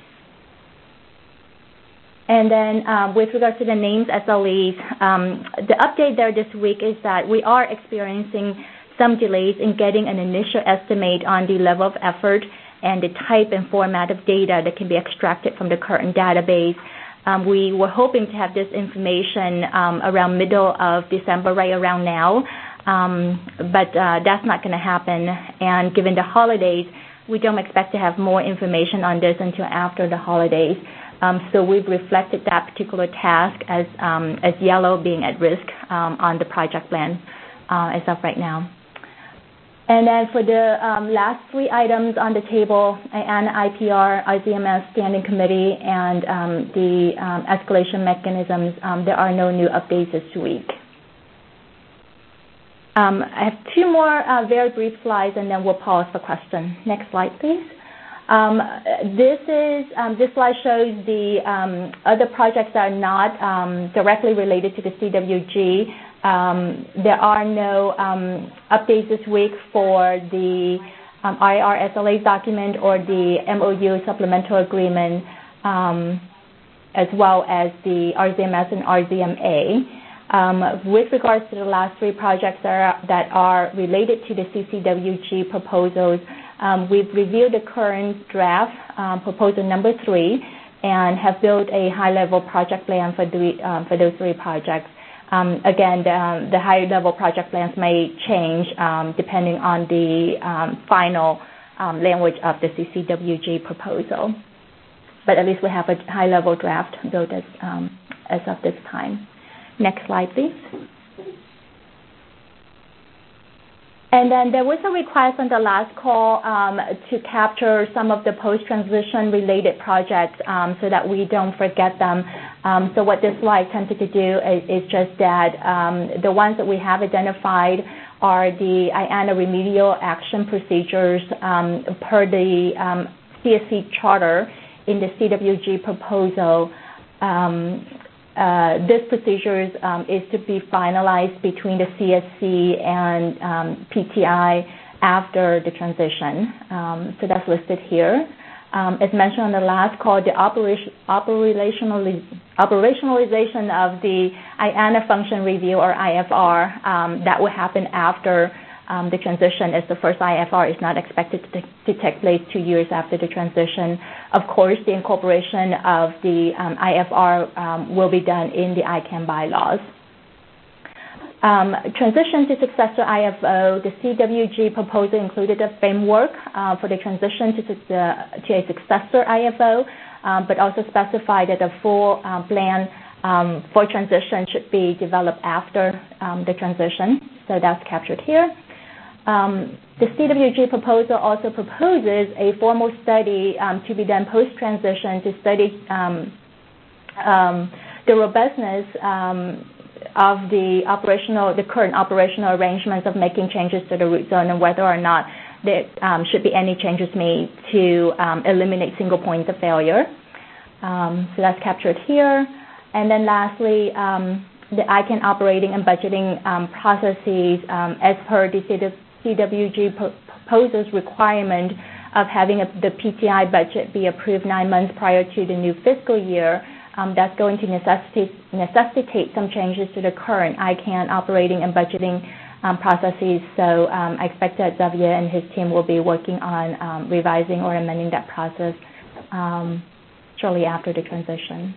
And then with regards to the names SLEs, the update there this week is that we are experiencing some delays in getting an initial estimate on the level of effort and the type and format of data that can be extracted from the current database. We were hoping to have this information around middle of December, right around now, but that's not going to happen. And given the holidays, we don't expect to have more information on this until after the holidays. So we've reflected that particular task as yellow, being at risk on the project plan as of right now. And then for the last three items on the table, IANA IPR, RZMS Standing Committee, and the escalation mechanisms, there are no new updates this week. I have two more very brief slides, and then we'll pause for questions. Next slide, please. This slide shows the other projects that are not directly related to the CWG. There are no updates this week for the IR/SLA document or the MOU supplemental agreement, as well as the RZMS and RZMA. With regards to the last three projects that are related to the CCWG proposals, we've reviewed the current draft, proposal number 3, and have built a high-level project plan for those 3 projects. Again, the high-level project plans may change depending on the final language of the CCWG proposal. But at least we have a high-level draft built as of this time. Next slide, please. And then there was a request on the last call to capture some of the post-transition related projects so that we don't forget them. So what this slide attempted to do is just that the ones that we have identified are the IANA remedial action procedures per the CSC charter in the CWG proposal. This procedure is to be finalized between the CSC and PTI after the transition. So that's listed here. As mentioned on the last call, the operationalization of the IANA function review, or IFR, that will happen after the transition, as the first IFR is not expected to take place 2 years after the transition. Of course, the incorporation of the IFR will be done in the ICANN bylaws. Transition to successor IFO, the CWG proposal included a framework for the transition to a successor IFO, but also specified that a full plan for transition should be developed after the transition. So that's captured here. The CWG proposal also proposes a formal study to be done post-transition to study the robustness of the current operational arrangements of making changes to the root zone and whether or not there should be any changes made to eliminate single points of failure. So that's captured here. And then lastly, the ICANN operating and budgeting processes as per the CWG proposal's requirement of having the PTI budget be approved 9 months prior to the new fiscal year. That's going to necessitate some changes to the current ICANN operating and budgeting processes. So I expect that Xavier and his team will be working on revising or amending that process shortly after the transition.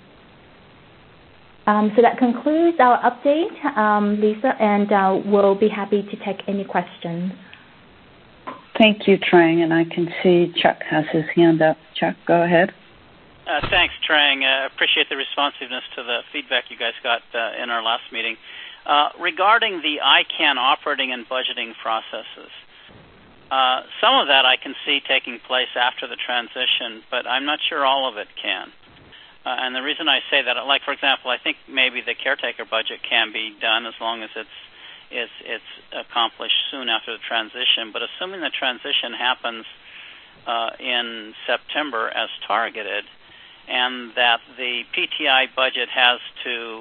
So that concludes our update, Lisa, and we'll be happy to take any questions. Thank you, Trang, and I can see Chuck has his hand up. Chuck, go ahead. Thanks, Trang. Appreciate the responsiveness to the feedback you guys got in our last meeting. Regarding the ICANN operating and budgeting processes, some of that I can see taking place after the transition, but I'm not sure all of it can. And the reason I say that, like, for example, I think maybe the caretaker budget can be done as long as it's accomplished soon after the transition. But assuming the transition happens in September as targeted, and that the PTI budget has to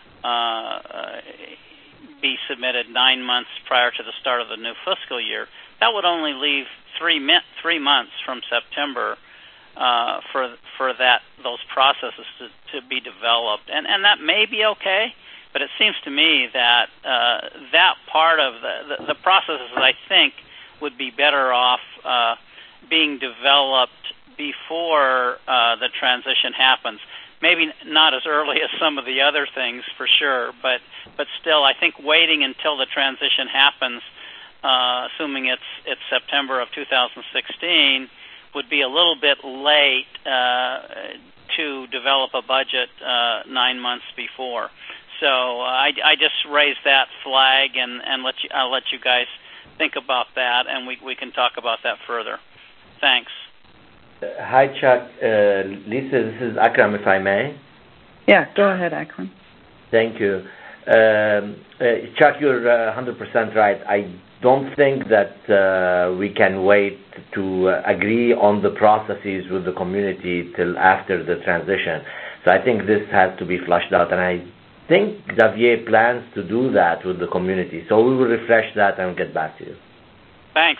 be submitted 9 months prior to the start of the new fiscal year, that would only leave 3 months from September for those processes to be developed, and that may be okay, but it seems to me that that part of the processes, I think, would be better off being developed before the transition happens. Maybe not as early as some of the other things, for sure, but still, I think waiting until the transition happens, assuming it's September of 2016, would be a little bit late to develop a budget 9 months before. So I just raised that flag and I'll let you guys think about that, and we can talk about that further. Thanks. Hi, Chuck. Lisa, this is Akram, if I may. Yeah, go ahead, Akram. Thank you. Chuck, you're 100% right. I don't think that we can wait to agree on the processes with the community till after the transition. So I think this has to be flushed out, and I think Xavier plans to do that with the community. So we will refresh that and get back to you. Thanks.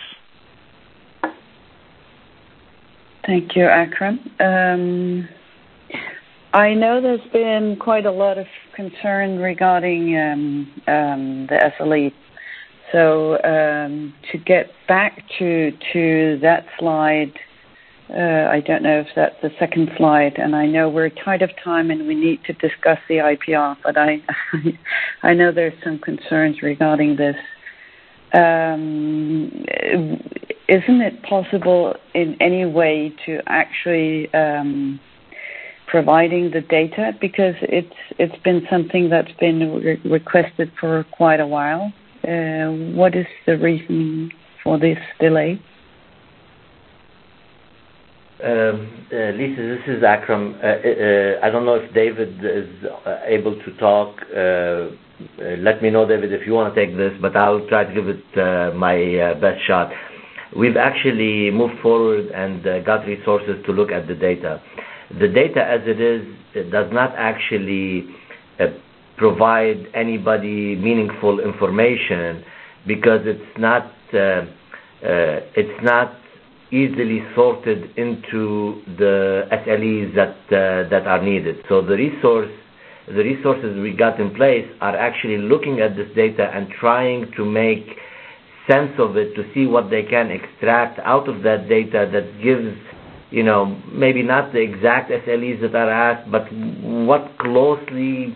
Thank you, Akram. I know there's been quite a lot of concern regarding the SLE. So to get back to that slide I don't know if that's the second slide, and I know we're tight of time and we need to discuss the IPR, but I know there's some concerns regarding this. Isn't it possible in any way to actually providing the data, because it's been something that's been requested for quite a while? What is the reason for this delay? Lisa, this is Akram. I don't know if David is able to talk. Let me know, David, if you want to take this, but I'll try to give it my best shot. We've actually moved forward and got resources to look at the data. The data as it is, it does not actually provide anybody meaningful information, because it's not easily sorted into the SLEs that are needed. So the resources we got in place are actually looking at this data and trying to make sense of it, to see what they can extract out of that data that gives, maybe not the exact SLEs that are asked, but what closely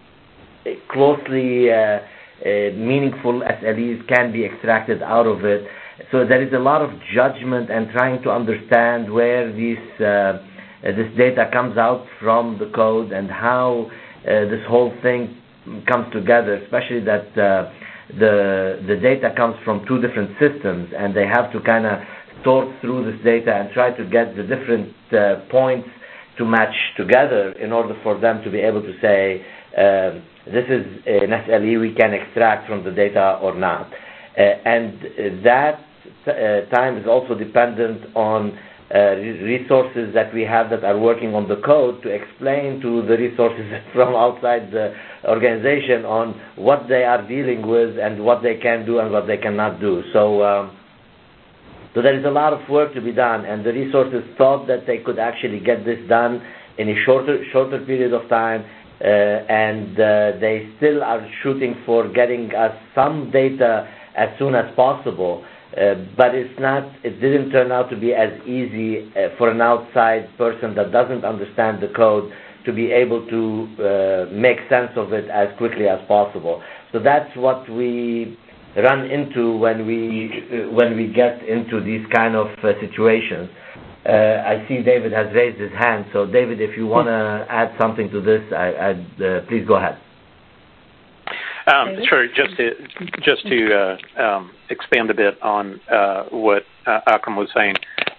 meaningful SLEs can be extracted out of it. So there is a lot of judgment and trying to understand where this data comes out from the code and how this whole thing comes together, especially that the data comes from two different systems, and they have to kind of sort through this data and try to get the different points to match together in order for them to be able to say, this is an SLE we can extract from the data or not. And that time is also dependent on resources that we have that are working on the code to explain to the resources from outside the organization on what they are dealing with and what they can do and what they cannot do. So there is a lot of work to be done, and the resources thought that they could actually get this done in a shorter period of time, and they still are shooting for getting us some data as soon as possible. But it didn't turn out to be as easy for an outside person that doesn't understand the code to be able to make sense of it as quickly as possible. So that's what we run into when we get into these kind of situations. I see David has raised his hand. So David, if you want to add something to this, please go ahead. Sure. Just to expand a bit on what Akram was saying,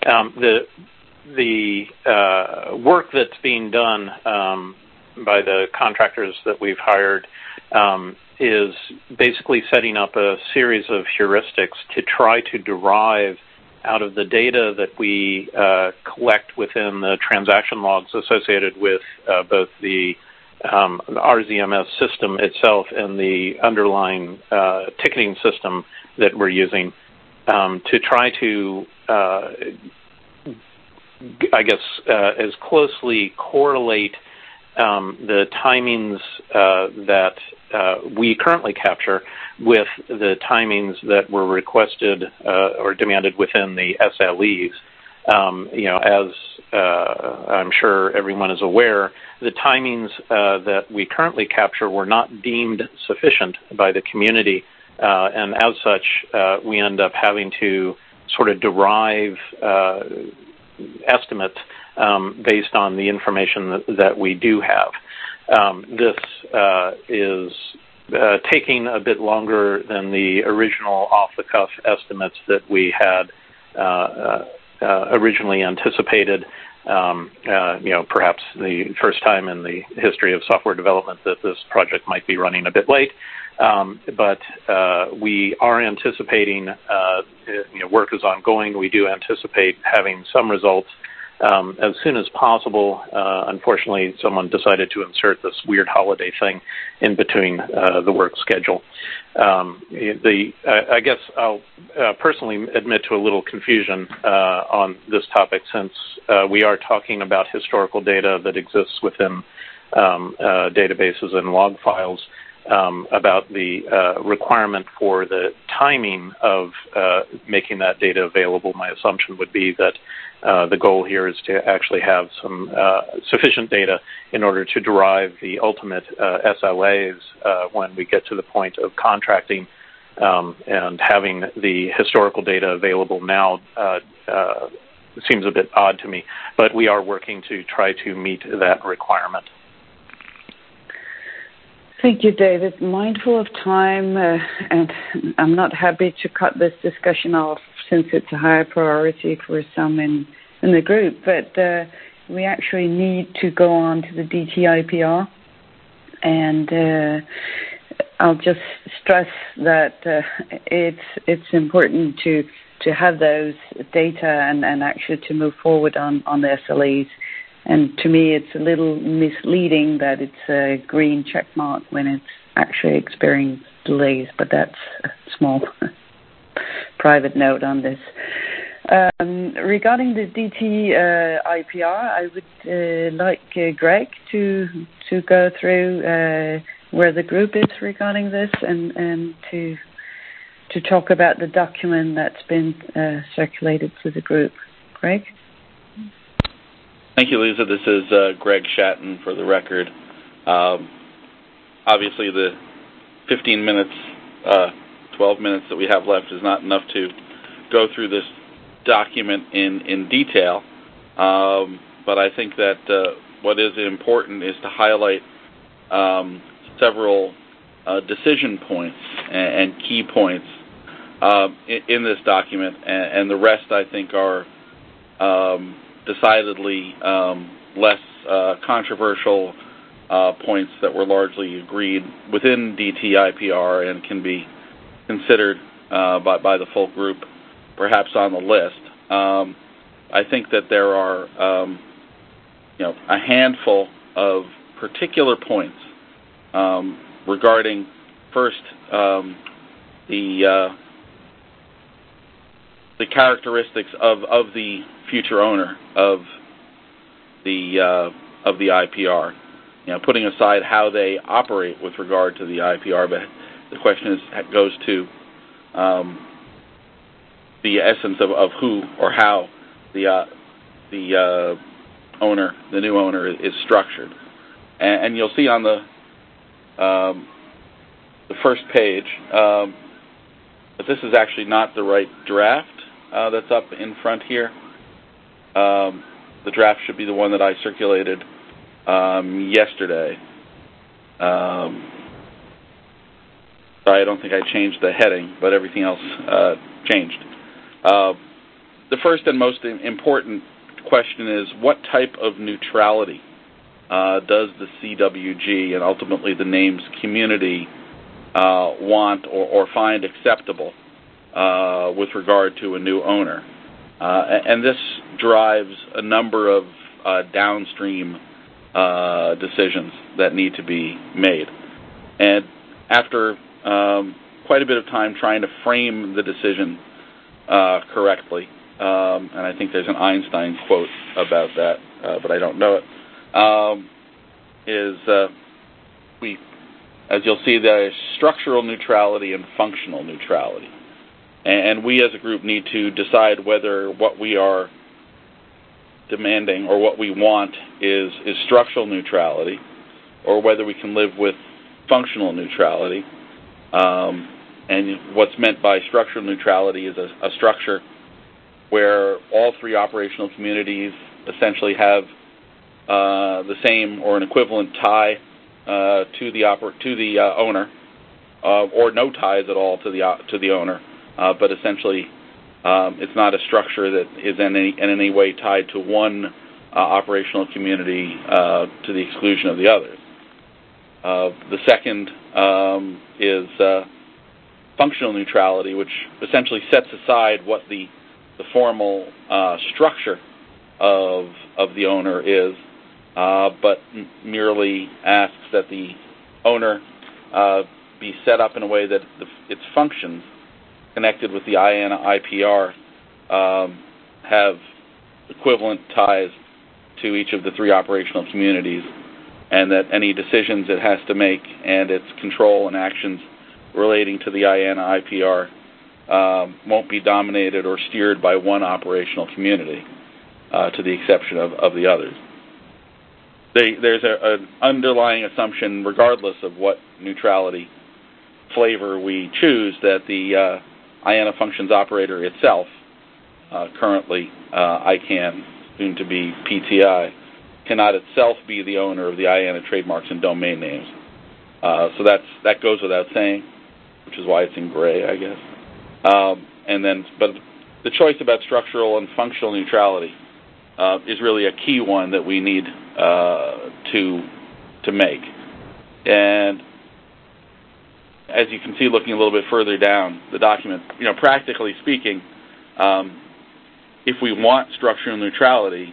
the work that's being done by the contractors that we've hired is basically setting up a series of heuristics to try to derive out of the data that we collect within the transaction logs associated with both the RZMS system itself and the underlying ticketing system that we're using to try to, as closely correlate the timings that we currently capture with the timings that were requested or demanded within the SLEs. As I'm sure everyone is aware, the timings that we currently capture were not deemed sufficient by the community, and as such, we end up having to sort of derive estimates based on the information that we do have. This is taking a bit longer than the original off-the-cuff estimates that we had originally anticipated. Perhaps the first time in the history of software development that this project might be running a bit late. But we are anticipating, work is ongoing. We do anticipate having some results as soon as possible. Unfortunately, someone decided to insert this weird holiday thing in between the work schedule. I guess I'll personally admit to a little confusion on this topic, since we are talking about historical data that exists within databases and log files. about the requirement for the timing of making that data available, my assumption would be that the goal here is to actually have some sufficient data in order to derive the ultimate SLAs when we get to the point of contracting, and having the historical data available now seems a bit odd to me, but we are working to try to meet that requirement. Thank you, David. Mindful of time, and I'm not happy to cut this discussion off since it's a high priority for some in the group, but we actually need to go on to the DT-IPR, and I'll just stress that it's important to have those data and actually to move forward on the SLAs. And to me, it's a little misleading that it's a green check mark when it's actually experienced delays, but that's a small private note on this. Regarding the DT-IPR, I would like Greg to go through where the group is regarding this and to talk about the document that's been circulated to the group. Greg? Thank you, Lisa. This is Greg Shatton for the record. Obviously, the 15 minutes, 12 minutes that we have left is not enough to go through this document in detail, but I think that what is important is to highlight several decision points and key points in this document, and the rest, I think, are decidedly less controversial points that were largely agreed within DT-IPR and can be considered by the full group, perhaps on the list. I think that there are a handful of particular points regarding, first, the characteristics of the future owner of the IPR. Putting aside how they operate with regard to the IPR, but the question goes to the essence of who or how the owner, the new owner, is structured. And you'll see on the first page that this is actually not the right draft that's up in front here. The draft should be the one that I circulated yesterday. Sorry, I don't think I changed the heading, but everything else changed. The first and most important question is, what type of neutrality does the CWG and ultimately the name's community want or find acceptable with regard to a new owner? And this drives a number of downstream decisions that need to be made. And after quite a bit of time trying to frame the decision correctly, and I think there's an Einstein quote about that, but I don't know it, as you'll see, there is structural neutrality and functional neutrality. And we as a group need to decide whether what we are demanding or what we want is structural neutrality, or whether we can live with functional neutrality. And what's meant by structural neutrality is a structure where all three operational communities essentially have the same or an equivalent tie to the owner, or no ties at all to the owner. But essentially, it's not a structure that is in any way tied to one operational community to the exclusion of the others. The second is functional neutrality, which essentially sets aside what the formal structure of the owner is, but merely asks that the owner be set up in a way that its functions connected with the IANA IPR have equivalent ties to each of the three operational communities, and that any decisions it has to make and its control and actions relating to the IANA IPR won't be dominated or steered by one operational community, to the exception of the others. There's an underlying assumption, regardless of what neutrality flavor we choose, that the IANA functions operator itself, currently ICANN, soon to be PTI, cannot itself be the owner of the IANA trademarks and domain names. So that goes without saying, which is why it's in gray, I guess. But the choice about structural and functional neutrality is really a key one that we need to make. And as you can see, looking a little bit further down the document, practically speaking, if we want structural neutrality,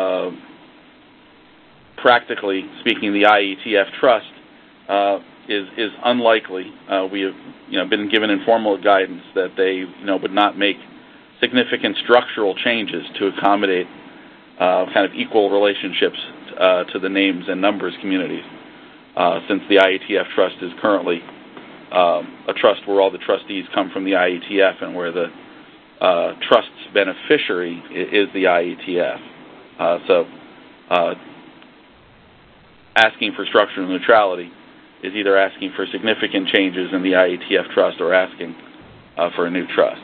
practically speaking, the IETF trust is unlikely. We have been given informal guidance that they would not make significant structural changes to accommodate kind of equal relationships to the names and numbers communities, since the IETF trust is currently a trust where all the trustees come from the IETF and where the trust's beneficiary is the IETF. So asking for structural neutrality is either asking for significant changes in the IETF trust or asking for a new trust.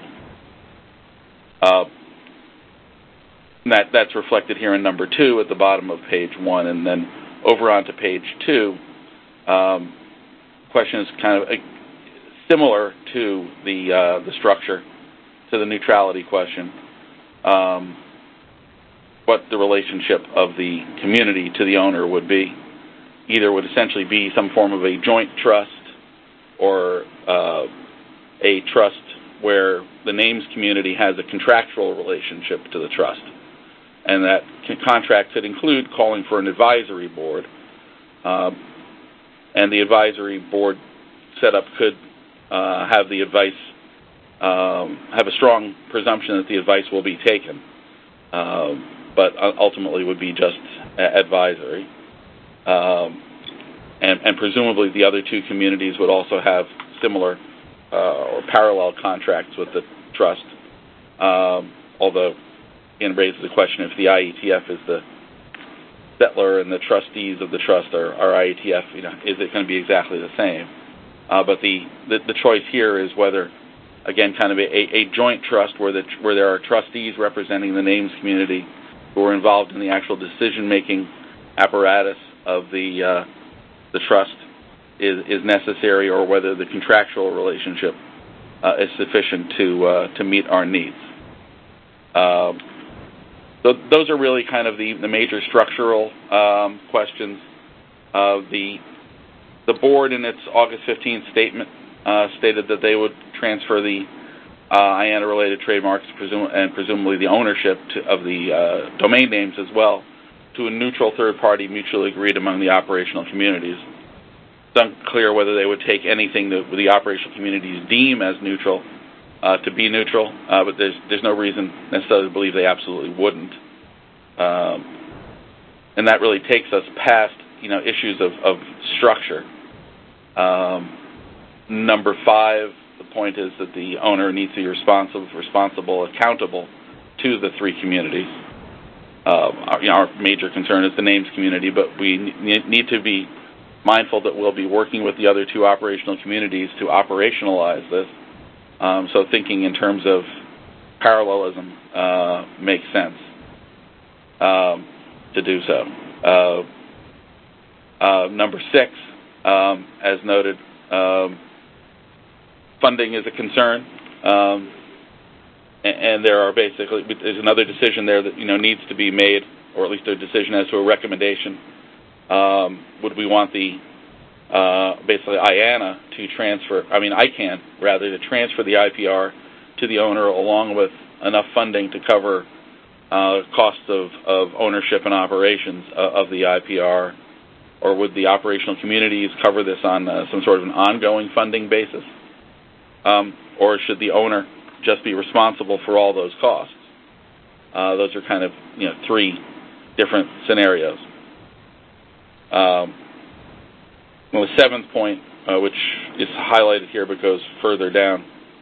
That's reflected here in number 2 at the bottom of page 1, and then over onto page 2. Question is kind of similar to the structure, to the neutrality question. What the relationship of the community to the owner would be. Either would essentially be some form of a joint trust or a trust where the names community has a contractual relationship to the trust. And that contract could include calling for an advisory board. And the advisory board setup could have the advice, have a strong presumption that the advice will be taken, but ultimately would be just advisory. And presumably the other two communities would also have similar or parallel contracts with the trust, although it raises the question if the IETF is the settlor and the trustees of the trust are IETF, is it going to be exactly the same? But the choice here is whether, again, kind of a joint trust where there are trustees representing the names community who are involved in the actual decision-making apparatus of the trust is necessary, or whether the contractual relationship is sufficient to meet our needs. So those are really kind of the major structural questions. The board, in its August 15th statement, stated that they would transfer the IANA-related trademarks and presumably the ownership of the domain names as well to a neutral third party mutually agreed among the operational communities. It's unclear whether they would take anything that the operational communities deem as neutral to be neutral, but there's no reason necessarily to believe they absolutely wouldn't. And that really takes us past issues of structure. Number 5, the point is that the owner needs to be responsible, accountable to the three communities. Our major concern is the names community, but we need to be mindful that we'll be working with the other two operational communities to operationalize this. So thinking in terms of parallelism makes sense to do so. Number 6, as noted, funding is a concern, and there's another decision there that needs to be made, or at least a decision as to a recommendation. Would we want basically IANA to ICANN rather, to transfer the IPR to the owner along with enough funding to cover costs of ownership and operations of the IPR, or would the operational communities cover this on some sort of an ongoing funding basis? Or should the owner just be responsible for all those costs? Those are kind of 3 different scenarios. The seventh point, which is highlighted here but goes further down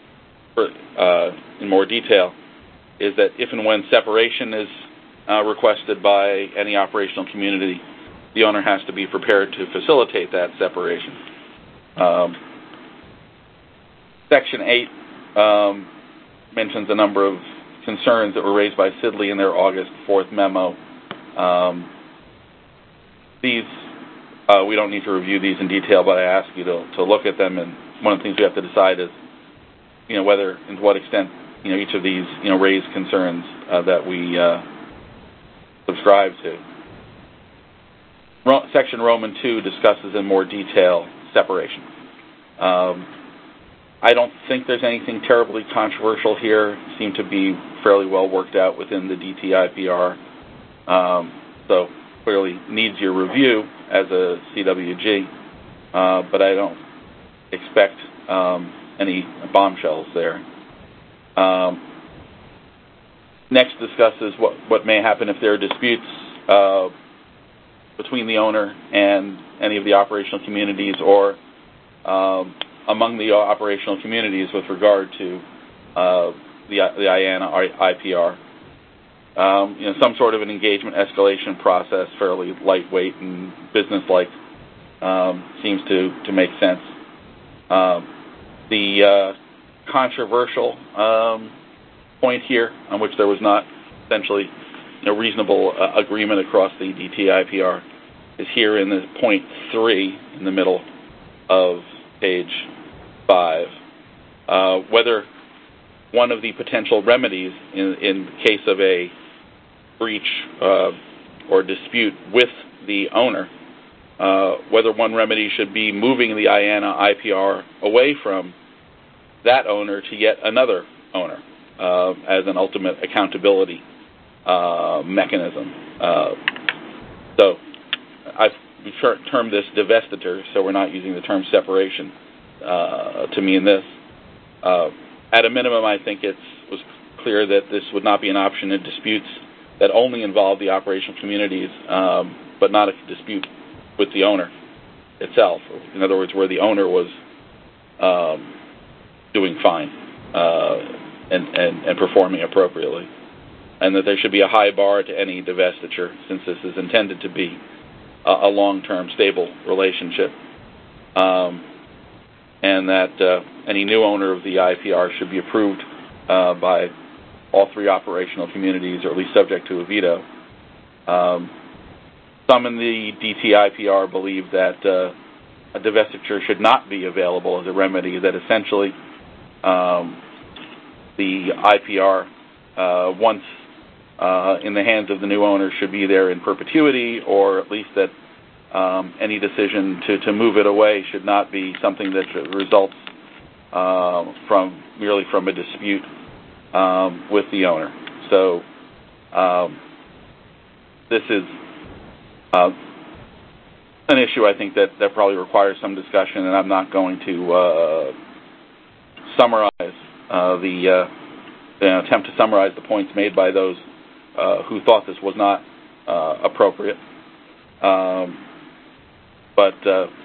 in more detail, is that if and when separation is requested by any operational community, the owner has to be prepared to facilitate that separation. Section 8 mentions a number of concerns that were raised by Sidley in their August 4th memo. These we don't need to review these in detail, but I ask you to look at them. And one of the things we have to decide is, whether and to what extent, each of these, raise concerns that we subscribe to. Section Roman 2 discusses in more detail separation. I don't think there's anything terribly controversial here. It seemed to be fairly well worked out within the DTIPR. So clearly needs your review as a CWG, but I don't expect any bombshells there. Next discusses what may happen if there are disputes between the owner and any of the operational communities, or among the operational communities with regard to the IANA IPR. Some sort of an engagement escalation process, fairly lightweight and business-like, seems to make sense. The controversial point here, on which there was not essentially reasonable agreement across the DTIPR, is here in the point 3 in the middle of page 5. Whether one of the potential remedies in case of a breach or dispute with the owner, whether one remedy should be moving the IANA IPR away from that owner to yet another owner as an ultimate accountability mechanism. So I've termed this divestiture, so we're not using the term separation to mean this. At a minimum, I think it was clear that this would not be an option in disputes that only involve the operational communities, but not a dispute with the owner itself. In other words, where the owner was doing fine and performing appropriately. And that there should be a high bar to any divestiture, since this is intended to be a long-term, stable relationship. And that any new owner of the IPR should be approved by all 3 operational communities, or at least subject to a veto. Some in the DTIPR believe that a divestiture should not be available as a remedy, that essentially the IPR, once in the hands of the new owner, should be there in perpetuity, or at least that any decision to move it away should not be something that results merely from a dispute with the owner. So this is an issue, I think, that probably requires some discussion, and I'm not going to summarize attempt to summarize the points made by those who thought this was not appropriate. But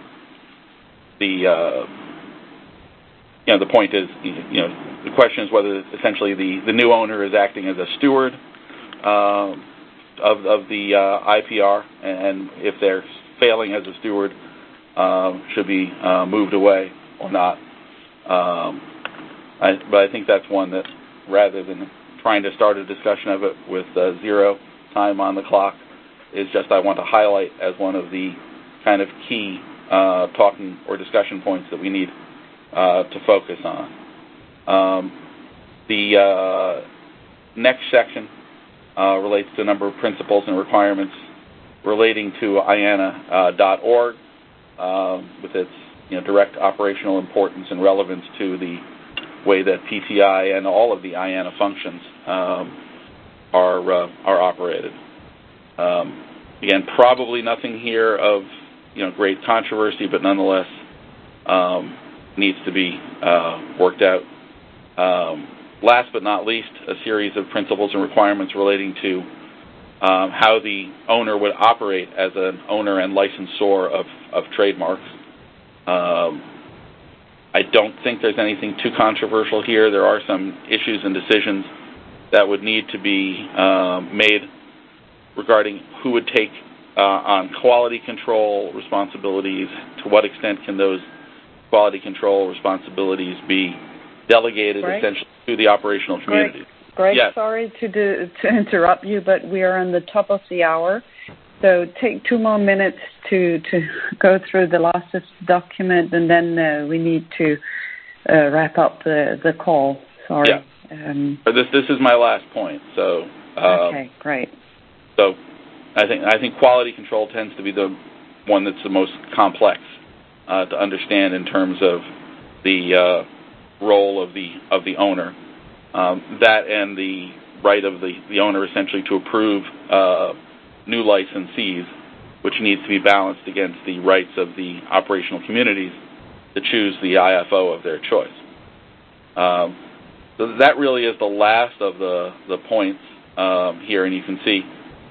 the point is, the question is whether essentially the new owner is acting as a steward of the IPR, and if they're failing as a steward, should be moved away or not. But I think that's one that, rather than trying to start a discussion of it with 0 time on the clock, is just I want to highlight as one of the kind of key talking or discussion points that we need to focus on. The next section relates to a number of principles and requirements relating to IANA.org with its direct operational importance and relevance to the way that PTI and all of the IANA functions are operated. Again, probably nothing here of great controversy, but nonetheless needs to be worked out. Last but not least, a series of principles and requirements relating to how the owner would operate as an owner and licensor of trademarks. I don't think there's anything too controversial here. There are some issues and decisions that would need to be made regarding who would take on quality control responsibilities. To what extent can those quality control responsibilities be delegated essentially to the operational community? Greg, yes. Sorry to interrupt you, but we are on the top of the hour. So take 2 more minutes to go through the last document, and then we need to wrap up the call. Sorry. Yeah. This is my last point. So. Okay, great. So, I think quality control tends to be the one that's the most complex to understand in terms of the role of the owner. That and the right of the owner essentially to approve new licensees, which needs to be balanced against the rights of the operational communities to choose the IFO of their choice. So that really is the last of the points here, and you can see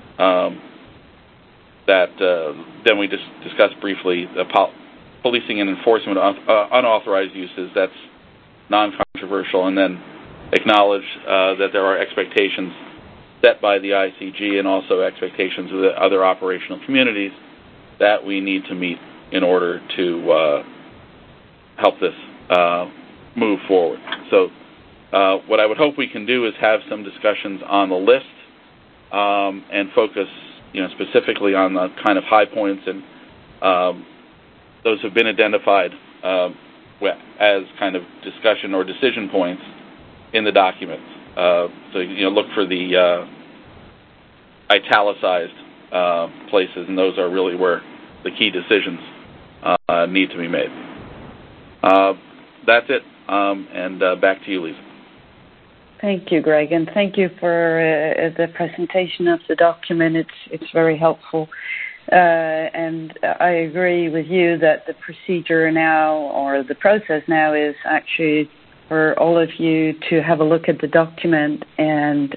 that then we just discussed briefly the policing and enforcement of unauthorized uses. That's non-controversial, and then acknowledge that there are expectations set by the ICG and also expectations of the other operational communities that we need to meet in order to help this move forward. So what I would hope we can do is have some discussions on the list and focus specifically on the kind of high points, and those have been identified as kind of discussion or decision points in the documents. So look for the italicized places, and those are really where the key decisions need to be made. That's it, and back to you, Lisa. Thank you, Greg, and thank you for the presentation of the document. It's very helpful. And I agree with you that the procedure now, or the process now, is actually for all of you to have a look at the document, and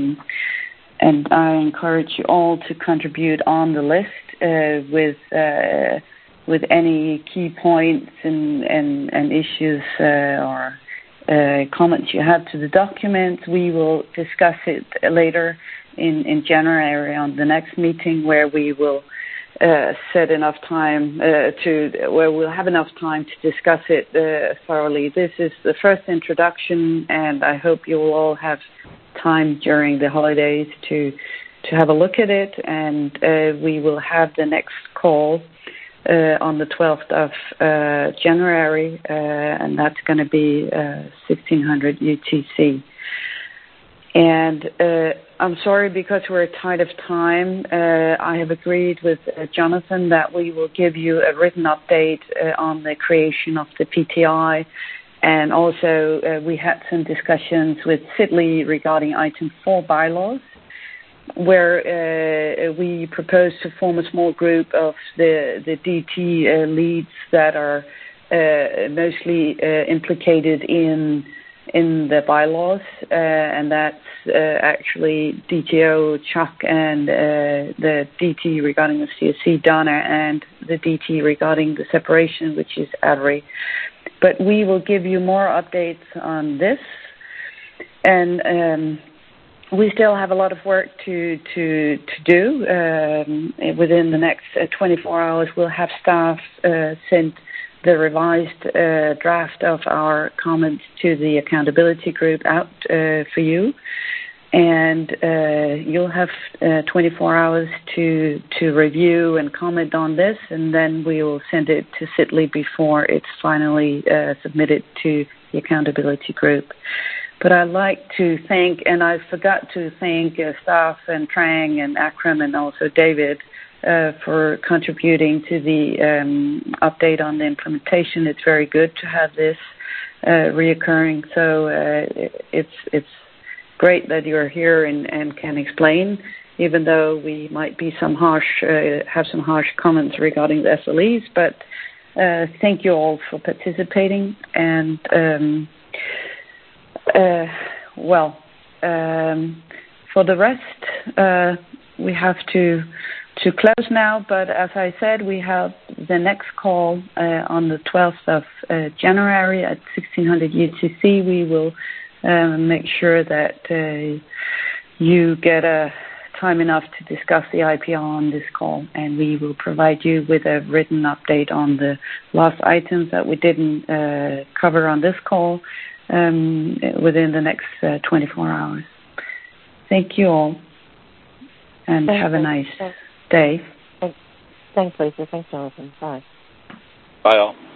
I encourage you all to contribute on the list with any key points and issues or comments you have to the document. We will discuss it later in January on the next meeting, where we will set enough time where we'll have enough time to discuss it thoroughly. This is the first introduction, and I hope you will all have time during the holidays to have a look at it, and we will have the next call on the 12th of January, and that's going to be 1600 UTC. And I'm sorry, because we're tight of time, I have agreed with Jonathan that we will give you a written update on the creation of the PTI, and also we had some discussions with Sidley regarding item 4 bylaws, where we propose to form a small group of the DT leads that are mostly implicated in the bylaws, and that's actually DTO Chuck, and the DT regarding the CSC Donna, and the DT regarding the separation, which is Adri. But we will give you more updates on this, and we still have a lot of work to do. Within the next 24 hours, we'll have staff send the revised draft of our comments to the accountability group out for you, and you'll have 24 hours to review and comment on this, and then we will send it to Sidley before it's finally submitted to the accountability group. But I'd like to thank, and I forgot to thank staff and Trang and Akram and also David for contributing to the update on the implementation. It's very good to have this reoccurring. So it's great that you're here and can explain, even though we might be have some harsh comments regarding the SLEs. But thank you all for participating. And for the rest, we have to close now, but as I said, we have the next call on the 12th of January at 1600 UTC. We will make sure that you get time enough to discuss the IPR on this call, and we will provide you with a written update on the last items that we didn't cover on this call within the next 24 hours. Thank you all, and have a nice day. Thanks, Lisa. Thanks, Jonathan. Bye. Bye all.